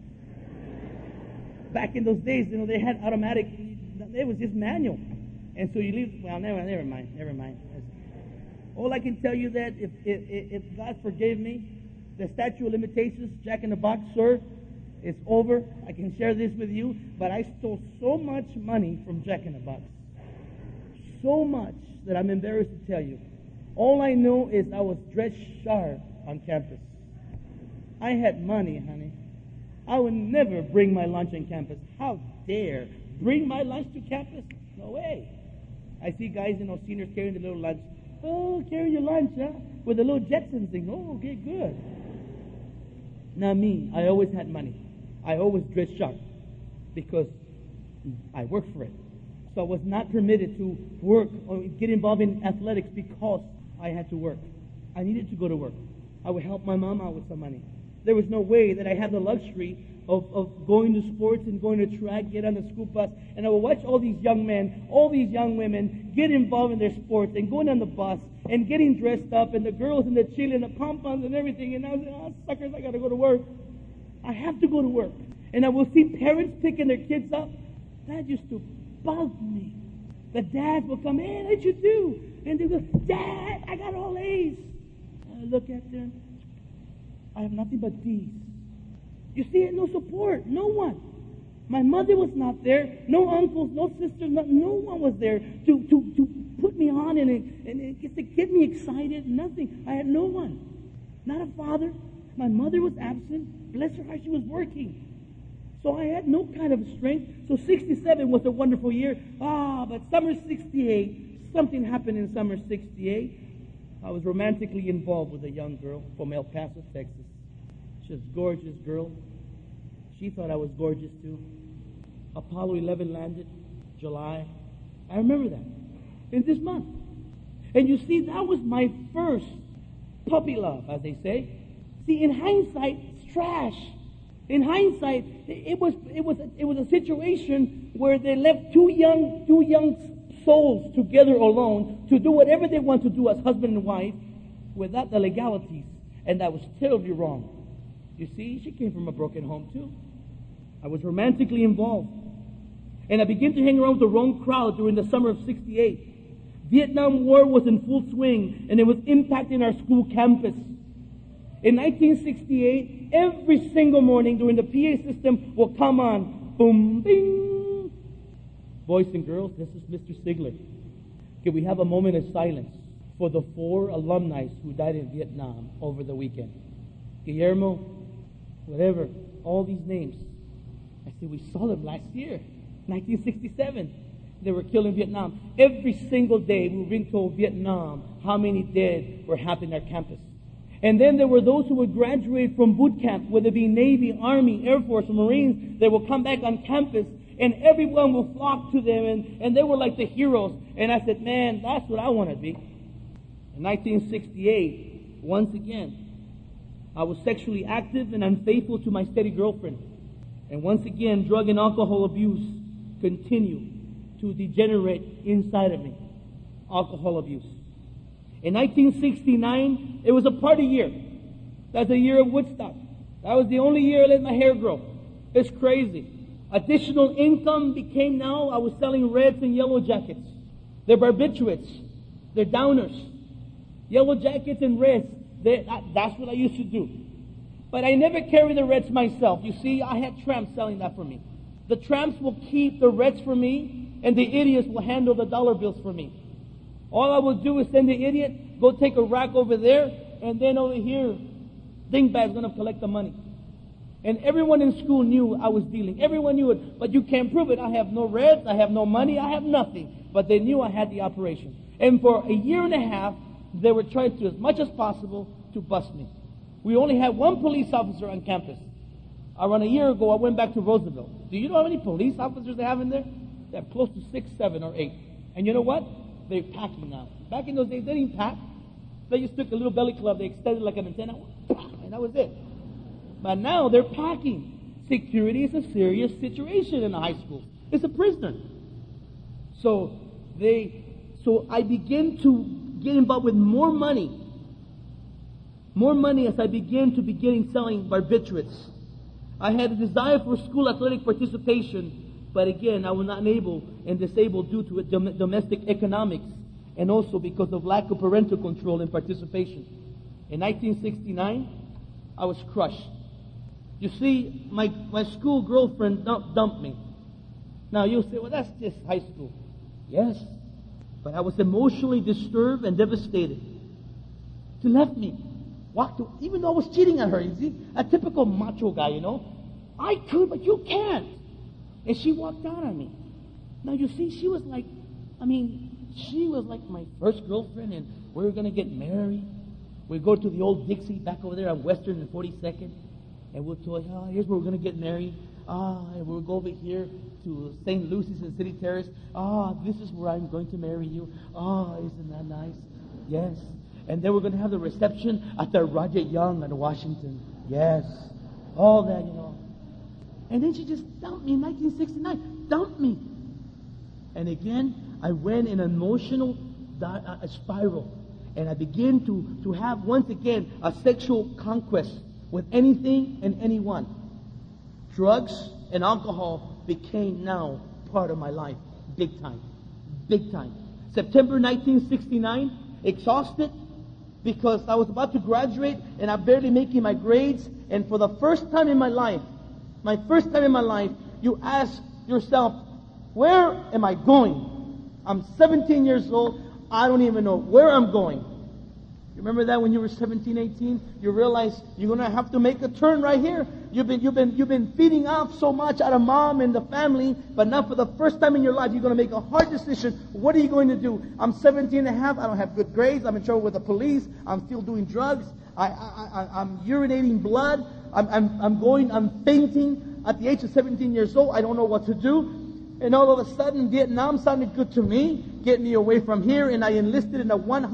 Back in those days, you know, they had automatic. It was just manual. And so you leave. Well, never mind. All I can tell you that if God forgave me, the statute of limitations, Jack in the Box, sir, it's over. I can share this with you, but I stole so much money from Jack in the Box. So much that I'm embarrassed to tell you. All I know is I was dressed sharp on campus. I had money, honey. I would never bring my lunch on campus. How dare bring my lunch to campus? No way. I see guys, you know, seniors carrying the little lunch. "Oh, carry your lunch, huh?" With the little Jetsons thing. "Oh, okay, good." Now me, I always had money. I always dressed sharp because I worked for it. So I was not permitted to work or get involved in athletics because I had to work. I needed to go to work. I would help my mom out with some money. There was no way that I had the luxury of going to sports and going to track, get on the school bus, and I would watch all these young men, all these young women get involved in their sports and going on the bus and getting dressed up, and the girls and the chili and the pom-poms and everything, and I was like, "Oh, suckers, I got to go to work. I have to go to work." And I will see parents picking their kids up. That used to bug me. The dads will come, "Hey, what did you do?" And they go, "Dad, I got all A's." I look at them. I have nothing but D's. You see, no support. No one. My mother was not there. No uncles, no sisters, no one was there to put me on and it gets to get me excited. Nothing. I had no one. Not a father. My mother was absent. Bless her heart, she was working. So I had no kind of strength. So 67 was a wonderful year. But summer 68, something happened in summer 68. I was romantically involved with a young girl from El Paso, Texas. She was a gorgeous girl. She thought I was gorgeous too. Apollo 11 landed, July. I remember that. In this month. And you see, that was my first puppy love, as they say. See, in hindsight, it's trash. In hindsight, it was a situation where they left two young souls together alone to do whatever they want to do as husband and wife without the legalities. And that was terribly wrong. You see, she came from a broken home too. I was romantically involved. And I began to hang around with the wrong crowd during the summer of 68. Vietnam War was in full swing, and it was impacting our school campus. In 1968, every single morning during the PA system will come on, boom, bing. Boys and girls, this is Mr. Sigler. Can we have a moment of silence for the 4 alumni who died in Vietnam over the weekend? Guillermo, whatever, all these names. I said, we saw them last year, 1967. They were killed in Vietnam. Every single day we were being told Vietnam, how many dead were happening on our campus. And then there were those who would graduate from boot camp, whether it be Navy, Army, Air Force, or Marines. They will come back on campus, and everyone will flock to them, and they were like the heroes. And I said, man, that's what I want to be. In 1968, once again, I was sexually active and unfaithful to my steady girlfriend. And once again, drug and alcohol abuse continued to degenerate inside of me. Alcohol abuse. In 1969, it was a party year. That's the year of Woodstock. That was the only year I let my hair grow. It's crazy. Additional income became now, I was selling reds and yellow jackets. They're barbiturates. They're downers. Yellow jackets and reds. That's what I used to do. But I never carry the reds myself. You see, I had tramps selling that for me. The tramps will keep the reds for me, and the idiots will handle the dollar bills for me. All I will do is send the idiot, go take a rack over there, and then over here, dingbag's going to collect the money. And everyone in school knew I was dealing. Everyone knew it, but you can't prove it. I have no reds, I have no money, I have nothing. But they knew I had the operation. And for a year and a half, they were trying to, as much as possible, to bust me. We only had one police officer on campus. Around a year ago, I went back to Roosevelt. Do you know how many police officers they have in there? They have close to 6, 7, or 8. And you know what? They're packing now. Back in those days, they didn't pack. They just took a little belly club, they extended like an antenna, and that was it. But now they're packing. Security is a serious situation in the high school. It's a prisoner. So I begin to get involved with more money. More money as I began selling barbiturates. I had a desire for school athletic participation, but again, I was not able and disabled due to domestic economics and also because of lack of parental control and participation. In 1969, I was crushed. You see, my school girlfriend dumped me. Now you'll say, well, that's just high school. Yes, but I was emotionally disturbed and devastated. She left me. Even though I was cheating on her, you see, a typical macho guy, you know. I could, but you can't. And she walked out on me. Now you see, she was like my first girlfriend, and we were going to get married. We'd go to the old Dixie back over there on Western and 42nd, and we'll tell her, here's where we're going to get married. And we'll go over here to St. Lucy's and City Terrace. This is where I'm going to marry you. Isn't that nice? Yes. And then we're going to have the reception at the Roger Young in Washington. Yes. All that, you know. And then she just dumped me in 1969. Dumped me. And again, I went in an emotional spiral. And I began to have, once again, a sexual conquest with anything and anyone. Drugs and alcohol became now part of my life. Big time. Big time. September 1969, exhausted, because I was about to graduate and I'm barely making my grades. And for the first time in my life, you ask yourself, where am I going? I'm 17 years old. I don't even know where I'm going. You remember that when you were 17, 18? You realize you're going to have to make a turn right here. You've been feeding off so much out of mom and the family, but now for the first time in your life, you're going to make a hard decision. What are you going to do? I'm 17 and a half. I don't have good grades. I'm in trouble with the police. I'm still doing drugs. I'm urinating blood. I'm fainting at the age of 17 years old. I don't know what to do. And all of a sudden, Vietnam sounded good to me, get me away from here, and I enlisted in a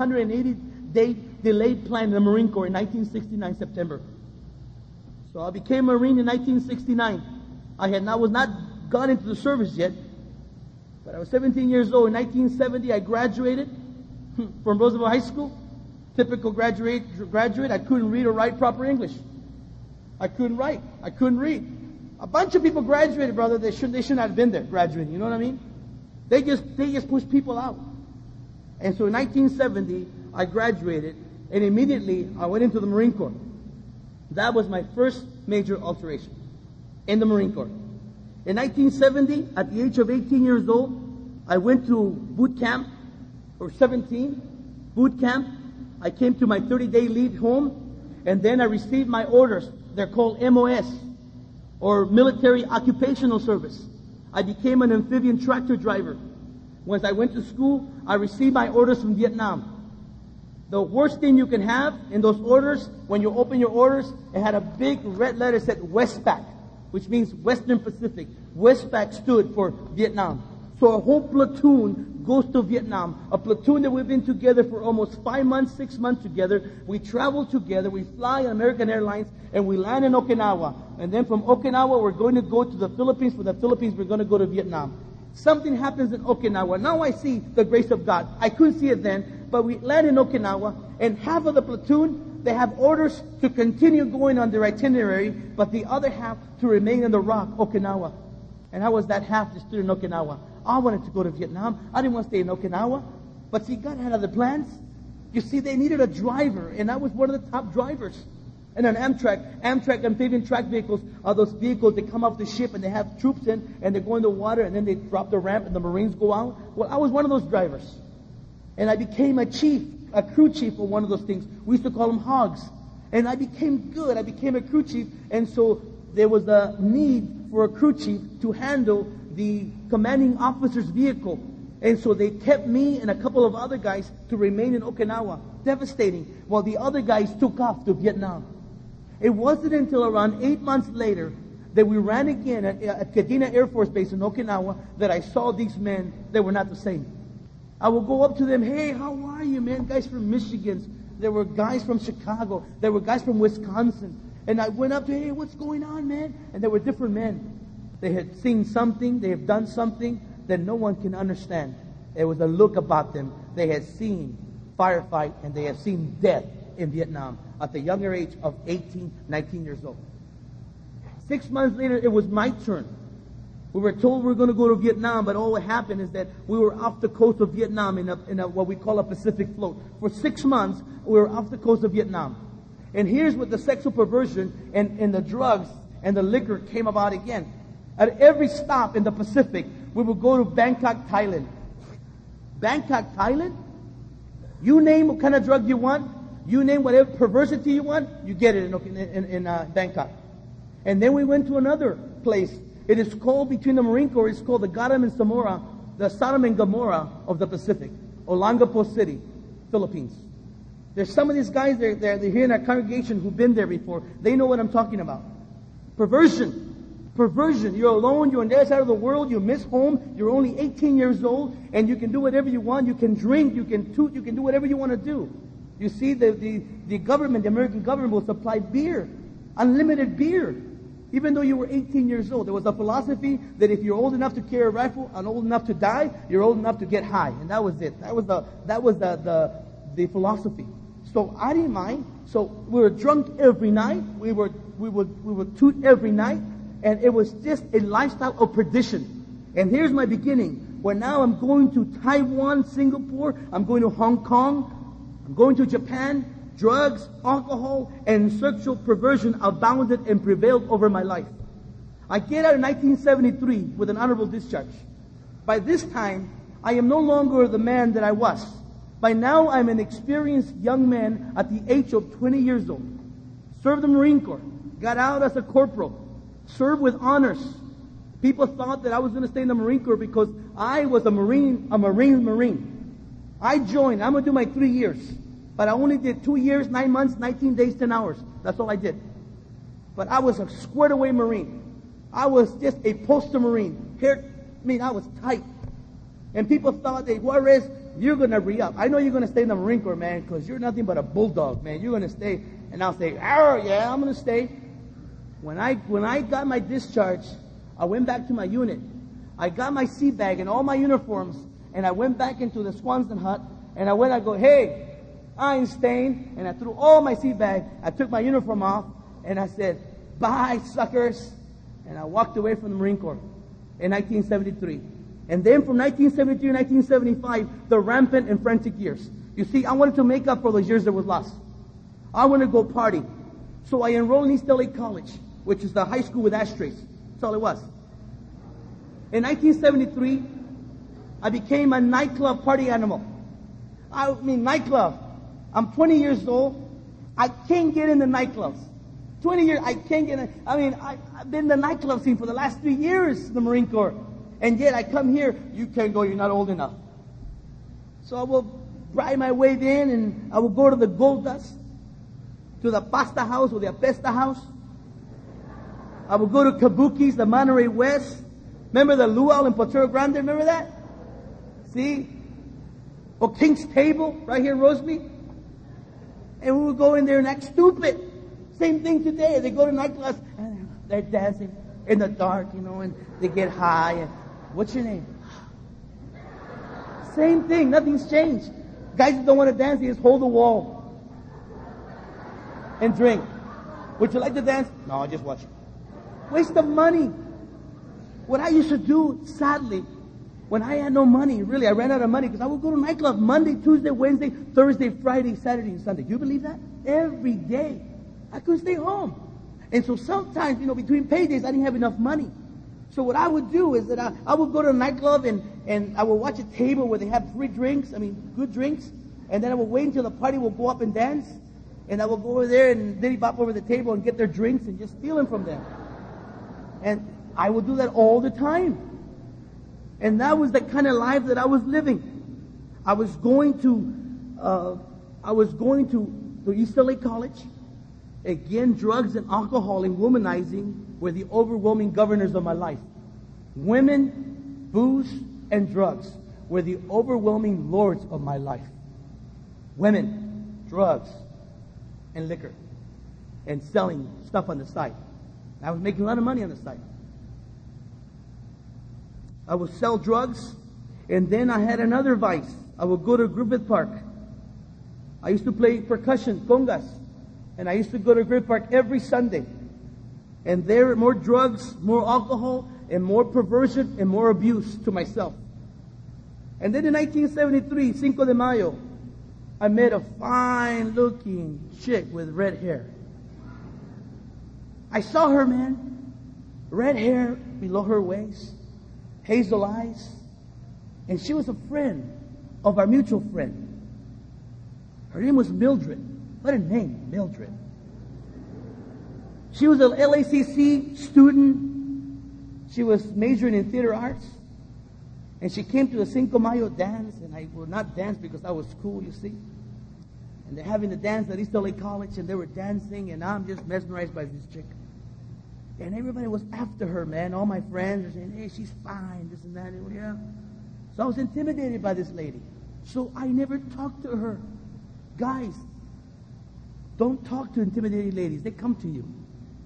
180-day delayed plan in the Marine Corps in 1969, September. So I became a Marine in 1969. I was not gone into the service yet, but I was 17 years old. In 1970, I graduated from Roosevelt High School. Typical graduate. I couldn't read or write proper English. I couldn't write. I couldn't read. A bunch of people graduated, brother. They should not have been there graduating. You know what I mean? They just pushed people out. And so in 1970, I graduated, and immediately I went into the Marine Corps. That was my first major alteration in the Marine Corps. In 1970, at the age of 18 years old, I went to boot camp, or 17, boot camp. I came to my 30-day leave home, and then I received my orders. They're called MOS, or Military Occupational Service. I became an amphibian tractor driver. Once I went to school, I received my orders from Vietnam. The worst thing you can have in those orders, when you open your orders, it had a big red letter that said Westpac, which means Western Pacific. Westpac stood for Vietnam. So a whole platoon goes to Vietnam. A platoon that we've been together for almost 5 months, 6 months together. We travel together. We fly on American Airlines, and we land in Okinawa. And then from Okinawa, we're going to go to the Philippines. From the Philippines, we're going to go to Vietnam. Something happens in Okinawa. Now I see the grace of God. I couldn't see it then, but we land in Okinawa, and half of the platoon, they have orders to continue going on their itinerary, but the other half to remain in the rock, Okinawa. And I was that half that stood in Okinawa. I wanted to go to Vietnam. I didn't want to stay in Okinawa. But see, God had other plans. You see, they needed a driver, and I was one of the top drivers. And an Amtrak amphibian track vehicles are those vehicles that come off the ship and they have troops in and they go in the water and then they drop the ramp and the Marines go out. Well, I was one of those drivers. And I became a crew chief for one of those things. We used to call them hogs. And I became good. I became a crew chief. And so there was a need for a crew chief to handle the commanding officer's vehicle. And so they kept me and a couple of other guys to remain in Okinawa. Devastating. While the other guys took off to Vietnam. It wasn't until around 8 months later that we ran again at Kadena Air Force Base in Okinawa that I saw these men that were not the same. I would go up to them, hey, how are you, man? Guys from Michigan. There were guys from Chicago. There were guys from Wisconsin. And I went up to, hey, what's going on, man? And there were different men. They had seen something. They have done something that no one can understand. There was a look about them. They had seen firefight and they had seen death in Vietnam at the younger age of 18, 19 years old. 6 months later, it was my turn. We were told we were going to go to Vietnam, but all what happened is that we were off the coast of Vietnam in a what we call a Pacific float. For 6 months, we were off the coast of Vietnam. And here's what the sexual perversion and the drugs and the liquor came about again. At every stop in the Pacific, we would go to Bangkok, Thailand. Bangkok, Thailand? You name what kind of drug you want. You name whatever perversity you want, you get it in Bangkok. And then we went to another place. It is called, between the Marine Corps, it's called the Sodom and Gomorrah, the Sodom and Gomorrah of the Pacific. Olongapo City, Philippines. There's some of these guys, they're here in our congregation who've been there before. They know what I'm talking about. Perversion. Perversion. You're alone. You're on the other side of the world. You miss home. You're only 18 years old, and you can do whatever you want. You can drink. You can toot. You can do whatever you want to do. You see, the government, the American government, will supply beer, unlimited beer, even though you were 18 years old. There was a philosophy that if you're old enough to carry a rifle and old enough to die, you're old enough to get high, and that was it. That was the philosophy. So I didn't mind. So we were drunk every night. We would toot every night. And it was just a lifestyle of perdition. And here's my beginning. Where now I'm going to Taiwan, Singapore. I'm going to Hong Kong. I'm going to Japan. Drugs, alcohol, and sexual perversion abounded and prevailed over my life. I get out in 1973 with an honorable discharge. By this time, I am no longer the man that I was. By now, I'm an experienced young man at the age of 20 years old. Served the Marine Corps. Got out as a corporal. Served with honors. People thought that I was going to stay in the Marine Corps because I was a Marine. I joined. I'm going to do my 3 years. But I only did 2 years, 9 months, 19 days, 10 hours. That's all I did. But I was a squared away Marine. I was just a poster Marine. I was tight. And people thought, hey, Juarez, you're going to re-up. I know you're going to stay in the Marine Corps, man, because you're nothing but a bulldog, man. You're going to stay. And I'll say, yeah, I'm going to stay. When I got my discharge, I went back to my unit. I got my sea bag and all my uniforms, and I went back into the Swanson hut, and I go, hey, I ain't staying. And I threw all my sea bag. I took my uniform off, and I said, bye, suckers. And I walked away from the Marine Corps in 1973. And then from 1973 to 1975, the rampant and frantic years. You see, I wanted to make up for those years that was lost. I wanted to go party. So I enrolled in East LA College, which is the high school with ashtrays. That's all it was. In 1973, I became a nightclub party animal. Nightclub. I'm 20 years old. I can't get into nightclubs. 20 years, I can't get in. I've been in the nightclub scene for the last 3 years, the Marine Corps. And yet I come here, you can't go, you're not old enough. So I will bribe my way in, and I will go to the Gold Dust, to the Pasta House or the Apesta House. I will go to Kabuki's, the Monterey West. Remember the Luau in Potrero Grande? Remember that? See? Or King's Table, right here in Roseby. And we would go in there and act stupid. Same thing today. They go to nightclubs, and they're dancing in the dark, and they get high. And what's your name? Same thing. Nothing's changed. Guys who don't want to dance, they just hold the wall and drink. Would you like to dance? No, I'll just watch it. Waste of money. What I used to do, sadly, when I had no money, really, I ran out of money because I would go to nightclub Monday, Tuesday, Wednesday, Thursday, Friday, Saturday, and Sunday. Do you believe that? Every day. I couldn't stay home. And so sometimes, between paydays, I didn't have enough money. So what I would do is that I would go to a nightclub and I would watch a table where they have free drinks, good drinks. And then I would wait until the party will go up and dance. And I would go over there and diddy bop over the table and get their drinks and just steal them from them. And I would do that all the time. And that was the kind of life that I was living. I was going to East LA College. Again, drugs and alcohol and womanizing were the overwhelming governors of my life. Women, booze, and drugs were the overwhelming lords of my life. Women, drugs, and liquor, and selling stuff on the side. I was making a lot of money on the side. I would sell drugs, and then I had another vice. I would go to Griffith Park. I used to play percussion, congas, and I used to go to Griffith Park every Sunday. And there were more drugs, more alcohol, and more perversion and more abuse to myself. And then in 1973, Cinco de Mayo, I met a fine-looking chick with red hair. I saw her, man. Red hair below her waist, hazel eyes. And she was a friend of our mutual friend. Her name was Mildred. What a name, Mildred. She was an LACC student. She was majoring in theater arts. And she came to a Cinco Mayo dance, and I will not dance because I was cool, you see. And they're having the dance at East LA College, and they were dancing, and I'm just mesmerized by this chick. And everybody was after her, man. All my friends were saying, hey, she's fine, this and that. And yeah. So I was intimidated by this lady. So I never talked to her. Guys, don't talk to intimidating ladies. They come to you.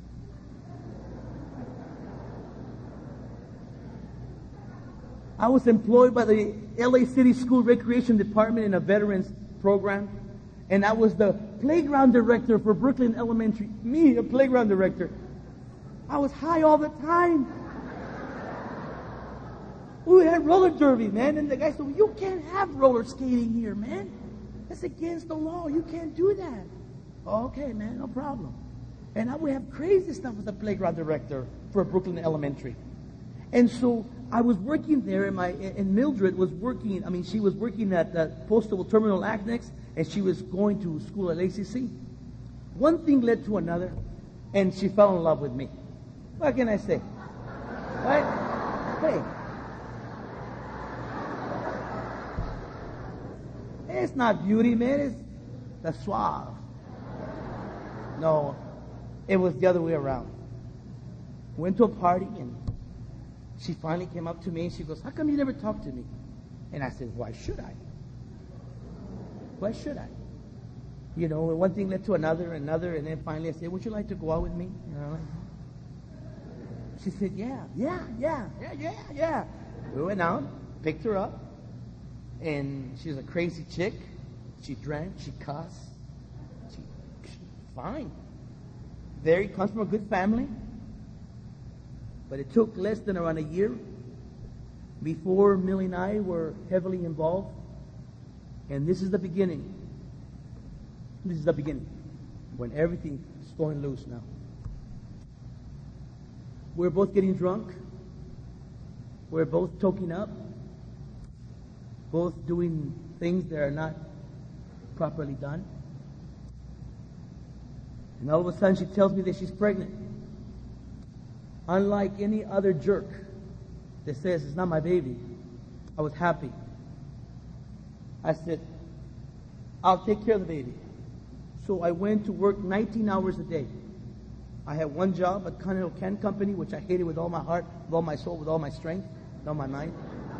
I was employed by the LA City School Recreation Department in a veterans program. And I was the playground director for Brooklyn Elementary. Me, a playground director. I was high all the time. We had roller derby, man. And the guy said, well, you can't have roller skating here, man. That's against the law. You can't do that. Oh, okay, man, no problem. And I would have crazy stuff as a playground director for Brooklyn Elementary. And so I was working there, and Mildred was working. I mean, she was working at the Postal Terminal Annex, and she was going to school at ACC. One thing led to another, and she fell in love with me. What can I say? Right? Hey. It's not beauty, man. It's the suave. No, it was the other way around. Went to a party, and she finally came up to me, and she goes, "How come you never talk to me?" And I said, "Why should I? Why should I?" You know, one thing led to another, and then finally I said, "Would you like to go out with me?" You know, she said, yeah. We went out, picked her up, and she's a crazy chick. She drank, she cussed. Fine. Comes from a good family. But it took less than around a year before Millie and I were heavily involved. And this is the beginning. This is the beginning when everything is going loose now. We're both getting drunk. We're both toking up. Both doing things that are not properly done. And all of a sudden she tells me that she's pregnant. Unlike any other jerk that says it's not my baby, I was happy. I said, I'll take care of the baby. So I went to work 19 hours a day. I had one job at Continental Can Company, which I hated with all my heart, with all my soul, with all my strength, with all my mind.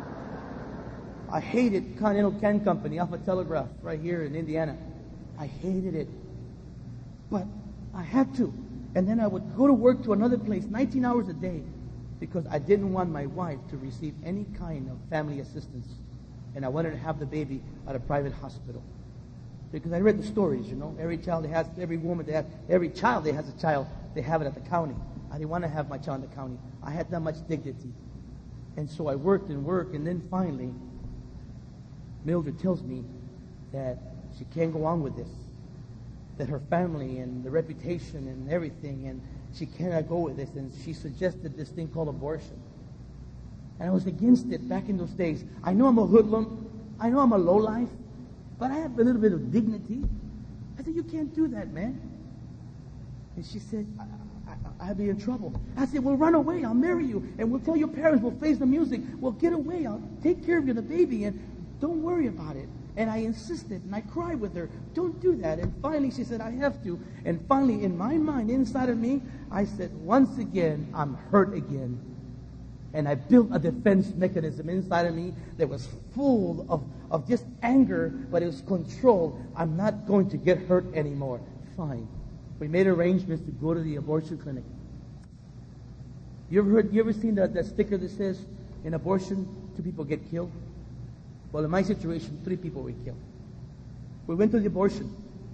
I hated Continental Can Company off of Telegraph right here in Indiana. I hated it. But I had to. And then I would go to work to another place 19 hours a day because I didn't want my wife to receive any kind of family assistance. And I wanted to have the baby at a private hospital. Because I read the stories, you know. Every child they has, every woman they have, every child they has a child, they have it at the county. I didn't want to have my child in the county. I had that much dignity. And so I worked, and then finally, Mildred tells me that she can't go on with this. That her family and the reputation and everything, and she cannot go with this. And she suggested this thing called abortion. And I was against it back in those days. I know I'm a hoodlum. I know I'm a lowlife. But I have a little bit of dignity. I said, you can't do that, man. And she said, I'll be in trouble. I said, well, run away. I'll marry you. And we'll tell your parents. We'll face the music. We'll get away. I'll take care of you, the baby. And don't worry about it. And I insisted. And I cried with her. Don't do that. And finally, she said, I have to. And finally, in my mind, inside of me, I said, once again, I'm hurt again. And I built a defense mechanism inside of me that was full of just anger, but it was controlled. I'm not going to get hurt anymore. Fine. We made arrangements to go to the abortion clinic. You ever seen that sticker that says, in abortion, 2 people get killed? Well, in my situation, 3 people were killed. We went to the abortion.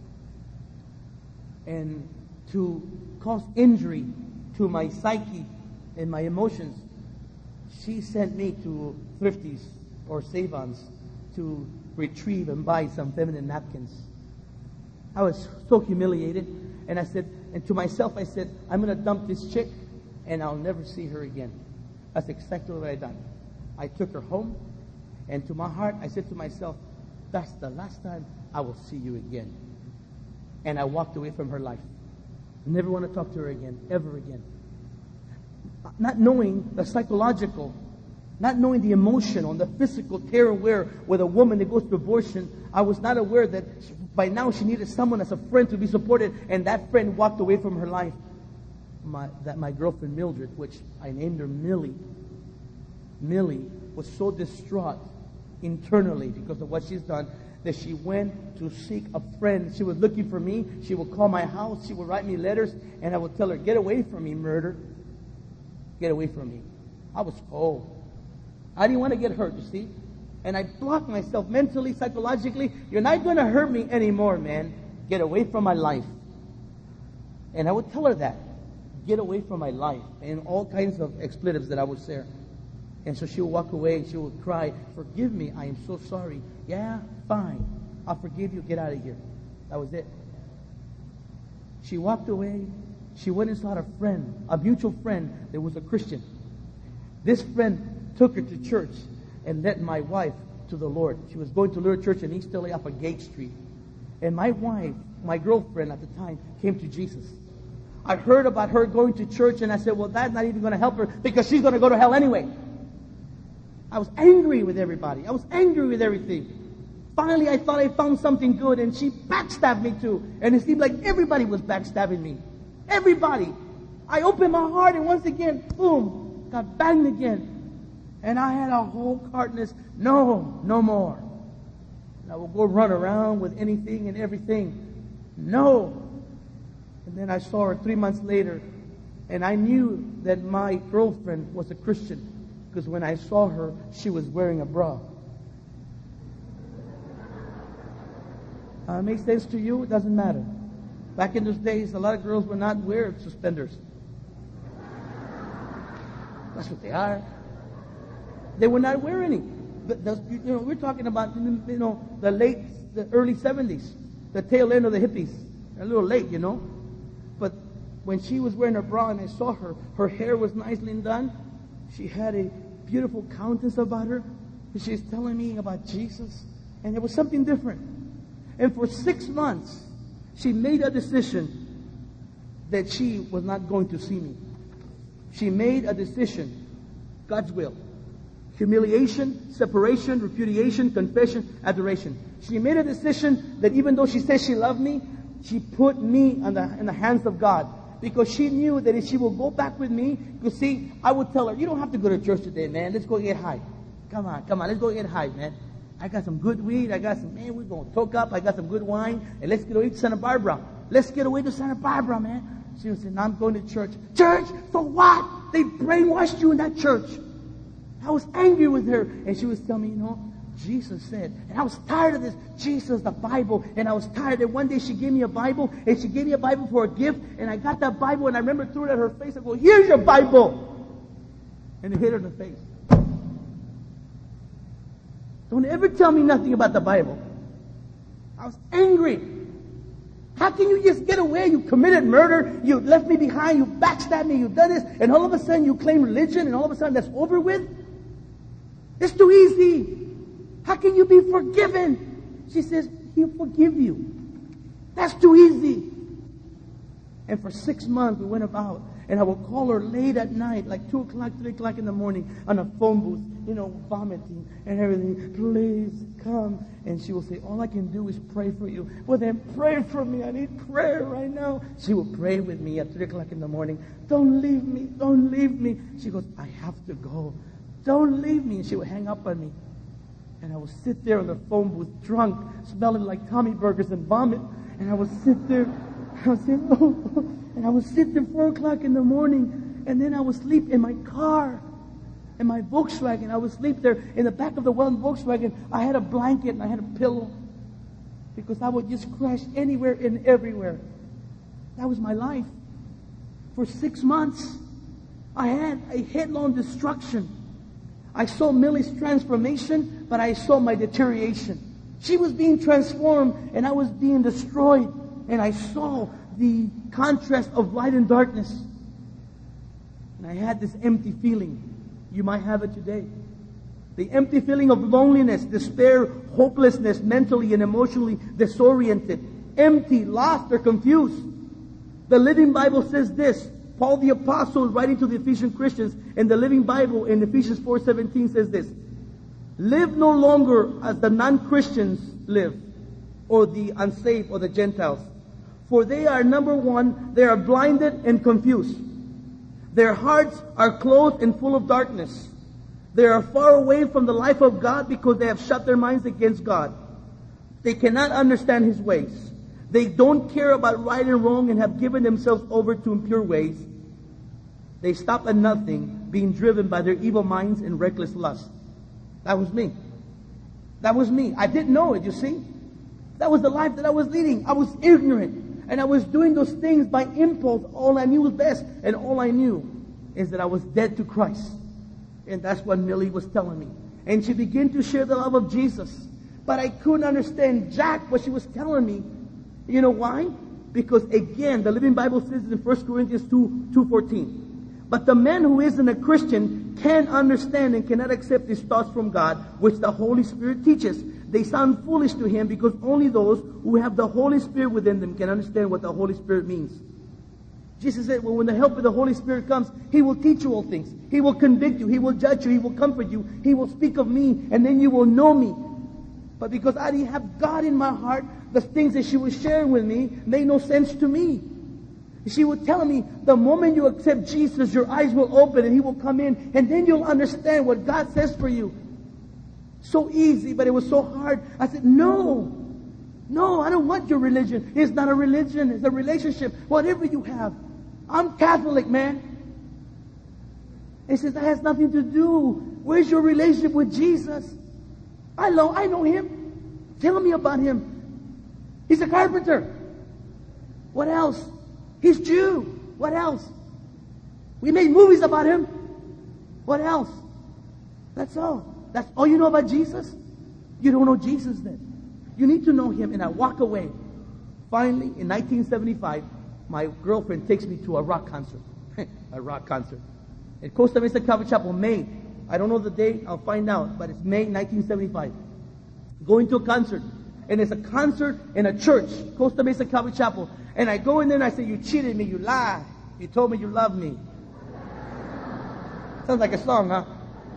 And to cause injury to my psyche and my emotions, she sent me to Thrifties or Save-Ons to retrieve and buy some feminine napkins. I was so humiliated. And I said, and to myself, I said, I'm going to dump this chick and I'll never see her again. That's exactly what I done. I took her home, and to my heart, I said to myself, that's the last time I will see you again. And I walked away from her life. Never want to talk to her again, ever again. Not knowing the psychological, not knowing the emotional and the physical tear and wear with a woman that goes through abortion, I was not aware that by now she needed someone as a friend to be supported, and that friend walked away from her life. My girlfriend Mildred, which I named her Millie. Millie was so distraught internally because of what she's done that she went to seek a friend. She was looking for me. She would call my house. She would write me letters, and I would tell her, get away from me, murder. Get away from me. I was cold. I didn't want to get hurt, you see. And I blocked myself mentally, psychologically. You're not going to hurt me anymore, man. Get away from my life. And I would tell her that. Get away from my life. And all kinds of expletives that I would say. And so she would walk away and she would cry, forgive me, I am so sorry. Yeah, fine. I'll forgive you. Get out of here. That was it. She walked away. She went and saw a friend, a mutual friend that was a Christian. This friend took her to church and led my wife to the Lord. She was going to Little Church in East LA up on Gate Street. And my wife, my girlfriend at the time, came to Jesus. I heard about her going to church, and I said, well, that's not even going to help her because she's going to go to hell anyway. I was angry with everybody. I was angry with everything. Finally, I thought I found something good, and she backstabbed me too. And it seemed like everybody was backstabbing me. Everybody. I opened my heart, and once again, boom, got banged again. And I had a whole hardness. No, no more. And I will go run around with anything and everything. No. And then I saw her 3 months later, and I knew that my girlfriend was a Christian because when I saw her, she was wearing a bra. Makes sense to you? It doesn't matter. Back in those days, a lot of girls would not wear suspenders. That's what they are. They would not wear any. But we're talking about the early 70s, the tail end of the hippies. A little late, But when she was wearing her bra and I saw her, her hair was nicely done. She had a beautiful countenance about her. And she was telling me about Jesus. And there was something different. And for 6 months, she made a decision that she was not going to see me. She made a decision, God's will. Humiliation, separation, repudiation, confession, adoration. She made a decision that even though she said she loved me, she put me in the hands of God. Because she knew that if she will go back with me, you see, I would tell her, you don't have to go to church today, man. Let's go get high. Come on, let's go get high, man. I got some good weed. We're going to talk up. I got some good wine. And let's get away to Santa Barbara. Let's get away to Santa Barbara, man. She would say, no, I'm going to church. Church? For what? They brainwashed you in that church. I was angry with her. And she was telling me, Jesus said. And I was tired of this. Jesus, the Bible. And I was tired. And one day she gave me a Bible. And she gave me a Bible for a gift. And I got that Bible. And I remember throwing it at her face. I go, here's your Bible. And it hit her in the face. Don't ever tell me nothing about the Bible. I was angry. How can you just get away? You committed murder. You left me behind. You backstabbed me. You done this. And all of a sudden you claim religion. And all of a sudden that's over with. It's too easy. How can you be forgiven? She says, He'll forgive you. That's too easy. And for 6 months we went about. And I would call her late at night, like 2 o'clock, 3 o'clock in the morning, on a phone booth, vomiting and everything. Please come. And she will say, all I can do is pray for you. Well, then pray for me. I need prayer right now. She will pray with me at 3 o'clock in the morning. Don't leave me. Don't leave me. She goes, I have to go. Don't leave me. And she would hang up on me. And I would sit there on the phone booth, drunk, smelling like Tommy burgers and vomit. And I would sit there. I would say, and I would sit there 4 o'clock in the morning, and then I would sleep in my car, in my Volkswagen. I would sleep there in the back of the one Volkswagen. I had a blanket and I had a pillow because I would just crash anywhere and everywhere. That was my life. For 6 months, I had a headlong destruction. I saw Millie's transformation, but I saw my deterioration. She was being transformed, and I was being destroyed. And I saw the contrast of light and darkness. And I had this empty feeling. You might have it today. The empty feeling of loneliness, despair, hopelessness, mentally and emotionally disoriented, empty, lost, or confused. The Living Bible says this. Paul the Apostle, writing to the Ephesian Christians, in the Living Bible in Ephesians 4:17 says this. Live no longer as the non-Christians live, or the unsaved, or the Gentiles. For they are, number one, they are blinded and confused. Their hearts are closed and full of darkness. They are far away from the life of God because they have shut their minds against God. They cannot understand His ways. They don't care about right and wrong and have given themselves over to impure ways. They stop at nothing, being driven by their evil minds and reckless lust. That was me. That was me. I didn't know it, you see. That was the life that I was leading. I was ignorant. And I was doing those things by impulse. All I knew was best. And all I knew is that I was dead to Christ. And that's what Millie was telling me. And she began to share the love of Jesus. But I couldn't understand jack what she was telling me. You know why? Because again, the Living Bible says in 1 Corinthians 2:14. But the man who isn't a Christian can't understand and cannot accept these thoughts from God, which the Holy Spirit teaches. They sound foolish to him because only those who have the Holy Spirit within them can understand what the Holy Spirit means. Jesus said, well, when the help of the Holy Spirit comes, He will teach you all things. He will convict you. He will judge you. He will comfort you. He will speak of me, and then you will know me. But because I didn't have God in my heart, the things that she was sharing with me made no sense to me. She would tell me, the moment you accept Jesus, your eyes will open and He will come in, and then you'll understand what God says for you. So easy, but it was so hard. I said, no, I don't want your religion. It's not a religion. It's a relationship. Whatever you have. I'm Catholic, man. He says, that has nothing to do. Where's your relationship with Jesus? I know Him. Tell me about Him. He's a carpenter. What else? He's Jew. What else? We made movies about Him. What else? That's all. That's all you know about Jesus? You don't know Jesus then. You need to know Him. And I walk away. Finally, in 1975, my girlfriend takes me to a rock concert. A rock concert. At Costa Mesa Calvary Chapel, May. I don't know the date. I'll find out. But it's May 1975. Going to a concert. And it's a concert in a church. Costa Mesa Calvary Chapel. And I go in there and I say, you cheated me. You lied. You told me you loved me. Sounds like a song, huh?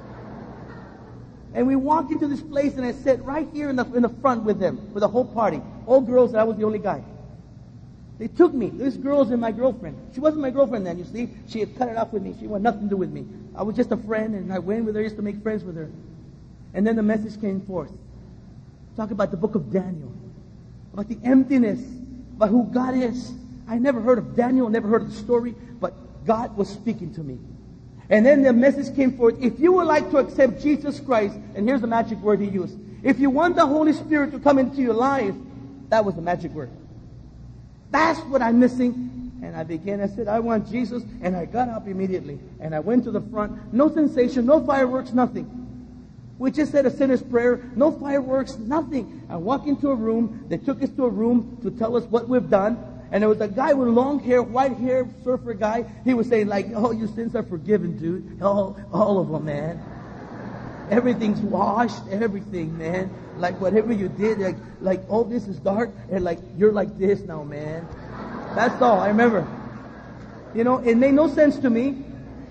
And we walk into this place and I sat right here in the front with them. With the whole party. All girls and I was the only guy. They took me. These girls and my girlfriend. She wasn't my girlfriend then, you see. She had cut it off with me. She wanted nothing to do with me. I was just a friend, and I went with her just to make friends with her. And then the message came forth. Talk about the book of Daniel. About the emptiness. About who God is. I never heard of Daniel. Never heard of the story. But God was speaking to me. And then the message came forth. If you would like to accept Jesus Christ, and here's the magic word He used. If you want the Holy Spirit to come into your life, that was the magic word. That's what I'm missing. And I said, I want Jesus. And I got up immediately. And I went to the front. No sensation, no fireworks, nothing. We just said a sinner's prayer. No fireworks, nothing. I walked into a room. They took us to a room to tell us what we've done. And there was a guy with long hair, white hair, surfer guy. He was saying like, oh, your sins are forgiven, dude. All of them, man. Everything's washed, everything, man. Like whatever you did, like all this is dark, and like you're like this now, man. That's all I remember. You know, it made no sense to me.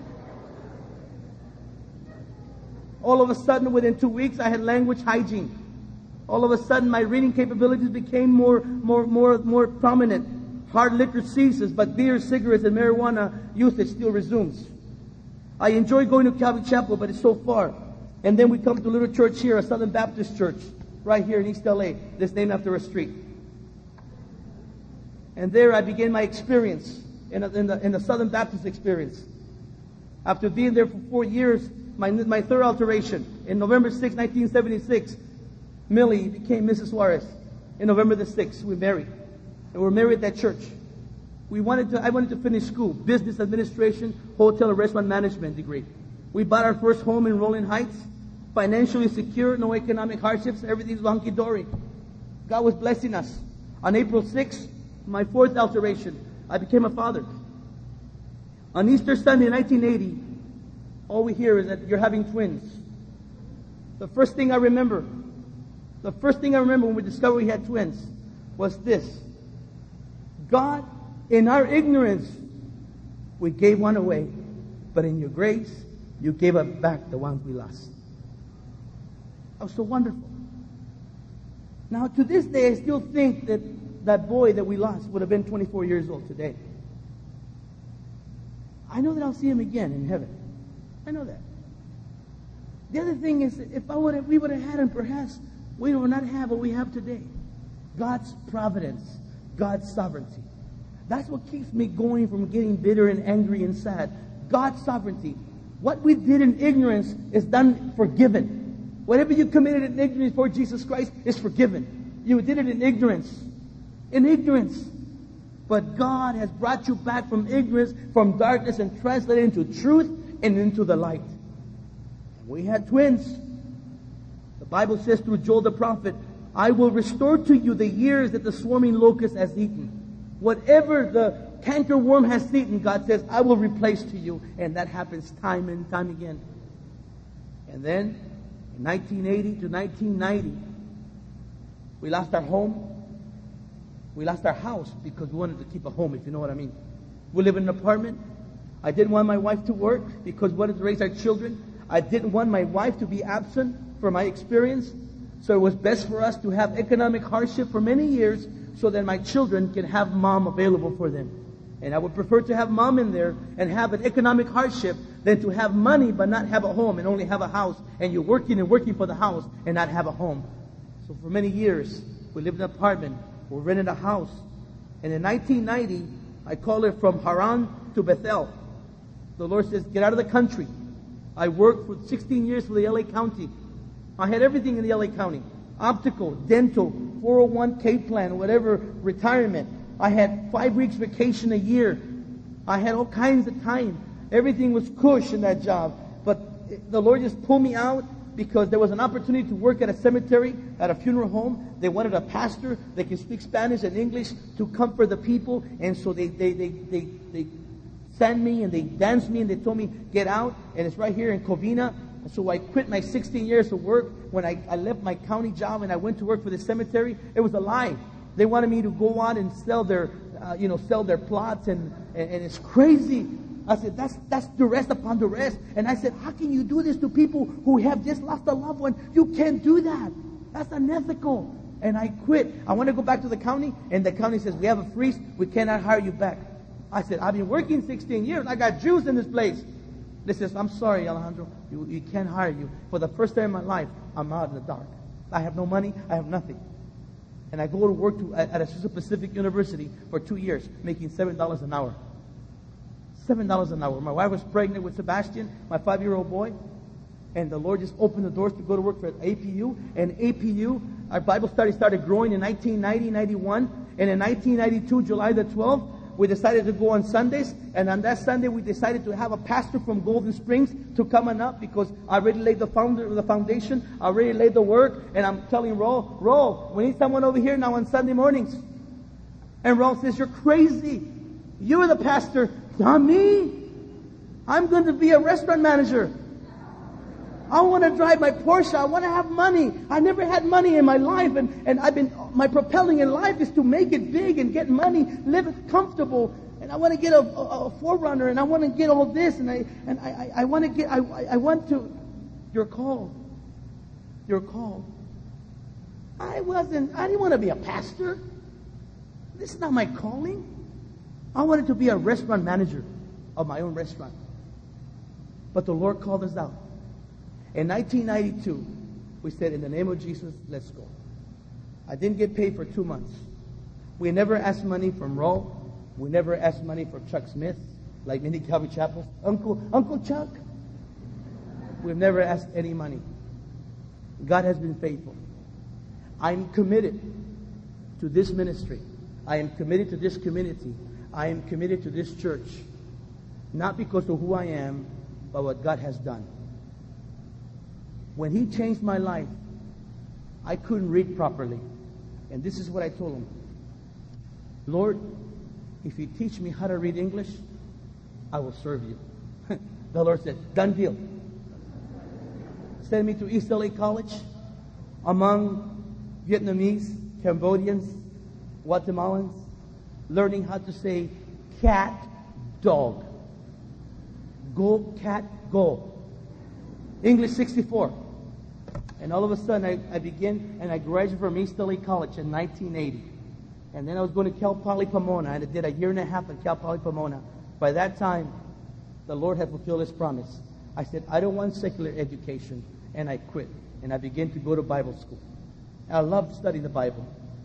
All of a sudden, within 2 weeks, I had language hygiene. All of a sudden, my reading capabilities became more prominent. Hard liquor ceases, but beer, cigarettes, and marijuana usage still resumes. I enjoy going to Calvary Chapel, but it's so far. And then we come to a little church here, a Southern Baptist church, right here in East LA, that's named after a street. And there I began my experience, in the Southern Baptist experience. After being there for 4 years, my third alteration, in November 6, 1976, Millie became Mrs. Suarez. In November the 6th, we married. And we're married at that church. I wanted to finish school, business administration, hotel and restaurant management degree. We bought our first home in Rolling Heights, financially secure, no economic hardships, everything's hunky-dory. God was blessing us. On April 6th, my fourth alteration, I became a father. On Easter Sunday, 1980, all we hear is that you're having twins. The first thing I remember when we discovered we had twins was this. God, in our ignorance, we gave one away, but in your grace, you gave us back the ones we lost. That was so wonderful. Now, to this day, I still think that boy that we lost would have been 24 years old today. I know that I'll see him again in heaven. I know that. The other thing is, that if we would have had him, perhaps we would not have what we have today. God's providence, God's sovereignty. That's what keeps me going from getting bitter and angry and sad. God's sovereignty. What we did in ignorance is done forgiven. Whatever you committed in ignorance before Jesus Christ is forgiven. You did it in ignorance. In ignorance. But God has brought you back from ignorance, from darkness, and translated into truth and into the light. We had twins. The Bible says through Joel the prophet, I will restore to you the years that the swarming locust has eaten. Whatever the cankerworm has eaten, God says, I will replace to you. And that happens time and time again. And then, in 1980 to 1990, we lost our home. We lost our house because we wanted to keep a home, if you know what I mean. We live in an apartment. I didn't want my wife to work because we wanted to raise our children. I didn't want my wife to be absent for my experience. So it was best for us to have economic hardship for many years so that my children can have mom available for them. And I would prefer to have mom in there and have an economic hardship than to have money but not have a home and only have a house, and you're working and working for the house and not have a home. So for many years, we lived in an apartment. We rented a house. And in 1990, I called it from Haran to Bethel. The Lord says, get out of the country. I worked for 16 years for the LA County. I had everything in the LA County. Optical, dental, 401k plan, whatever, retirement. I had 5 weeks vacation a year. I had all kinds of time. Everything was cush in that job. But the Lord just pulled me out because there was an opportunity to work at a cemetery, at a funeral home. They wanted a pastor that could speak Spanish and English to comfort the people. And so they sent me and they danced me and they told me, get out. And it's right here in Covina. And so I quit my 16 years of work. When I left my county job and I went to work for the cemetery, it was a lie. They wanted me to go out and sell their plots, and it's crazy. I said, that's duress upon duress. And I said, how can you do this to people who have just lost a loved one? You can't do that. That's unethical. And I quit. I want to go back to the county, and the county says, we have a freeze. We cannot hire you back. I said, I've been working 16 years. I got Jews in this place. They says, I'm sorry, Alejandro. You can't hire you. For the first time in my life, I'm out in the dark. I have no money. I have nothing. And I go to work at Azusa Pacific University for 2 years, making $7 an hour. $7 an hour. My wife was pregnant with Sebastian, my 5-year-old boy. And the Lord just opened the doors to go to work for APU. And APU, our Bible study started growing in 1990, 91. And in 1992, July the 12th, we decided to go on Sundays. And on that Sunday, we decided to have a pastor from Golden Springs to come on up because I already laid the foundation. I already laid the work. And I'm telling Ro, we need someone over here now on Sunday mornings. And Ro says, you're crazy. You're the pastor. Not me. I'm going to be a restaurant manager. I want to drive my Porsche. I want to have money. I never had money in my life, and my propelling in life is to make it big and get money, live comfortable, and I want to get a 4Runner, and I want to get all this, and I want to. You're called. You're called. I didn't want to be a pastor. This is not my calling. I wanted to be a restaurant manager of my own restaurant. But the Lord called us out. In 1992, we said, in the name of Jesus, let's go. I didn't get paid for 2 months. We never asked money from Ro. We never asked money from Chuck Smith, like many Calvary Chapels. Uncle Chuck. We've never asked any money. God has been faithful. I'm committed to this ministry. I am committed to this community. I am committed to this church. Not because of who I am, but what God has done. When He changed my life, I couldn't read properly. And this is what I told Him. Lord, if you teach me how to read English, I will serve you. The Lord said, done deal. Send me to East LA College among Vietnamese, Cambodians, Guatemalans, learning how to say cat, dog. Go, cat, go. English 64. And all of a sudden, I begin, and I graduated from East LA College in 1980. And then I was going to Cal Poly Pomona, and I did a year and a half at Cal Poly Pomona. By that time, the Lord had fulfilled His promise. I said, I don't want secular education, and I quit. And I began to go to Bible school. I loved studying the Bible.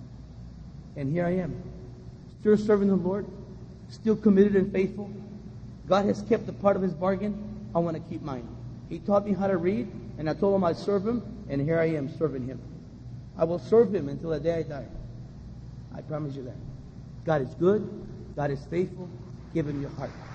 And here I am, still serving the Lord, still committed and faithful. God has kept the part of His bargain. I want to keep mine. He taught me how to read, and I told Him I'd serve Him, and here I am serving Him. I will serve Him until the day I die. I promise you that. God is good. God is faithful. Give Him your heart.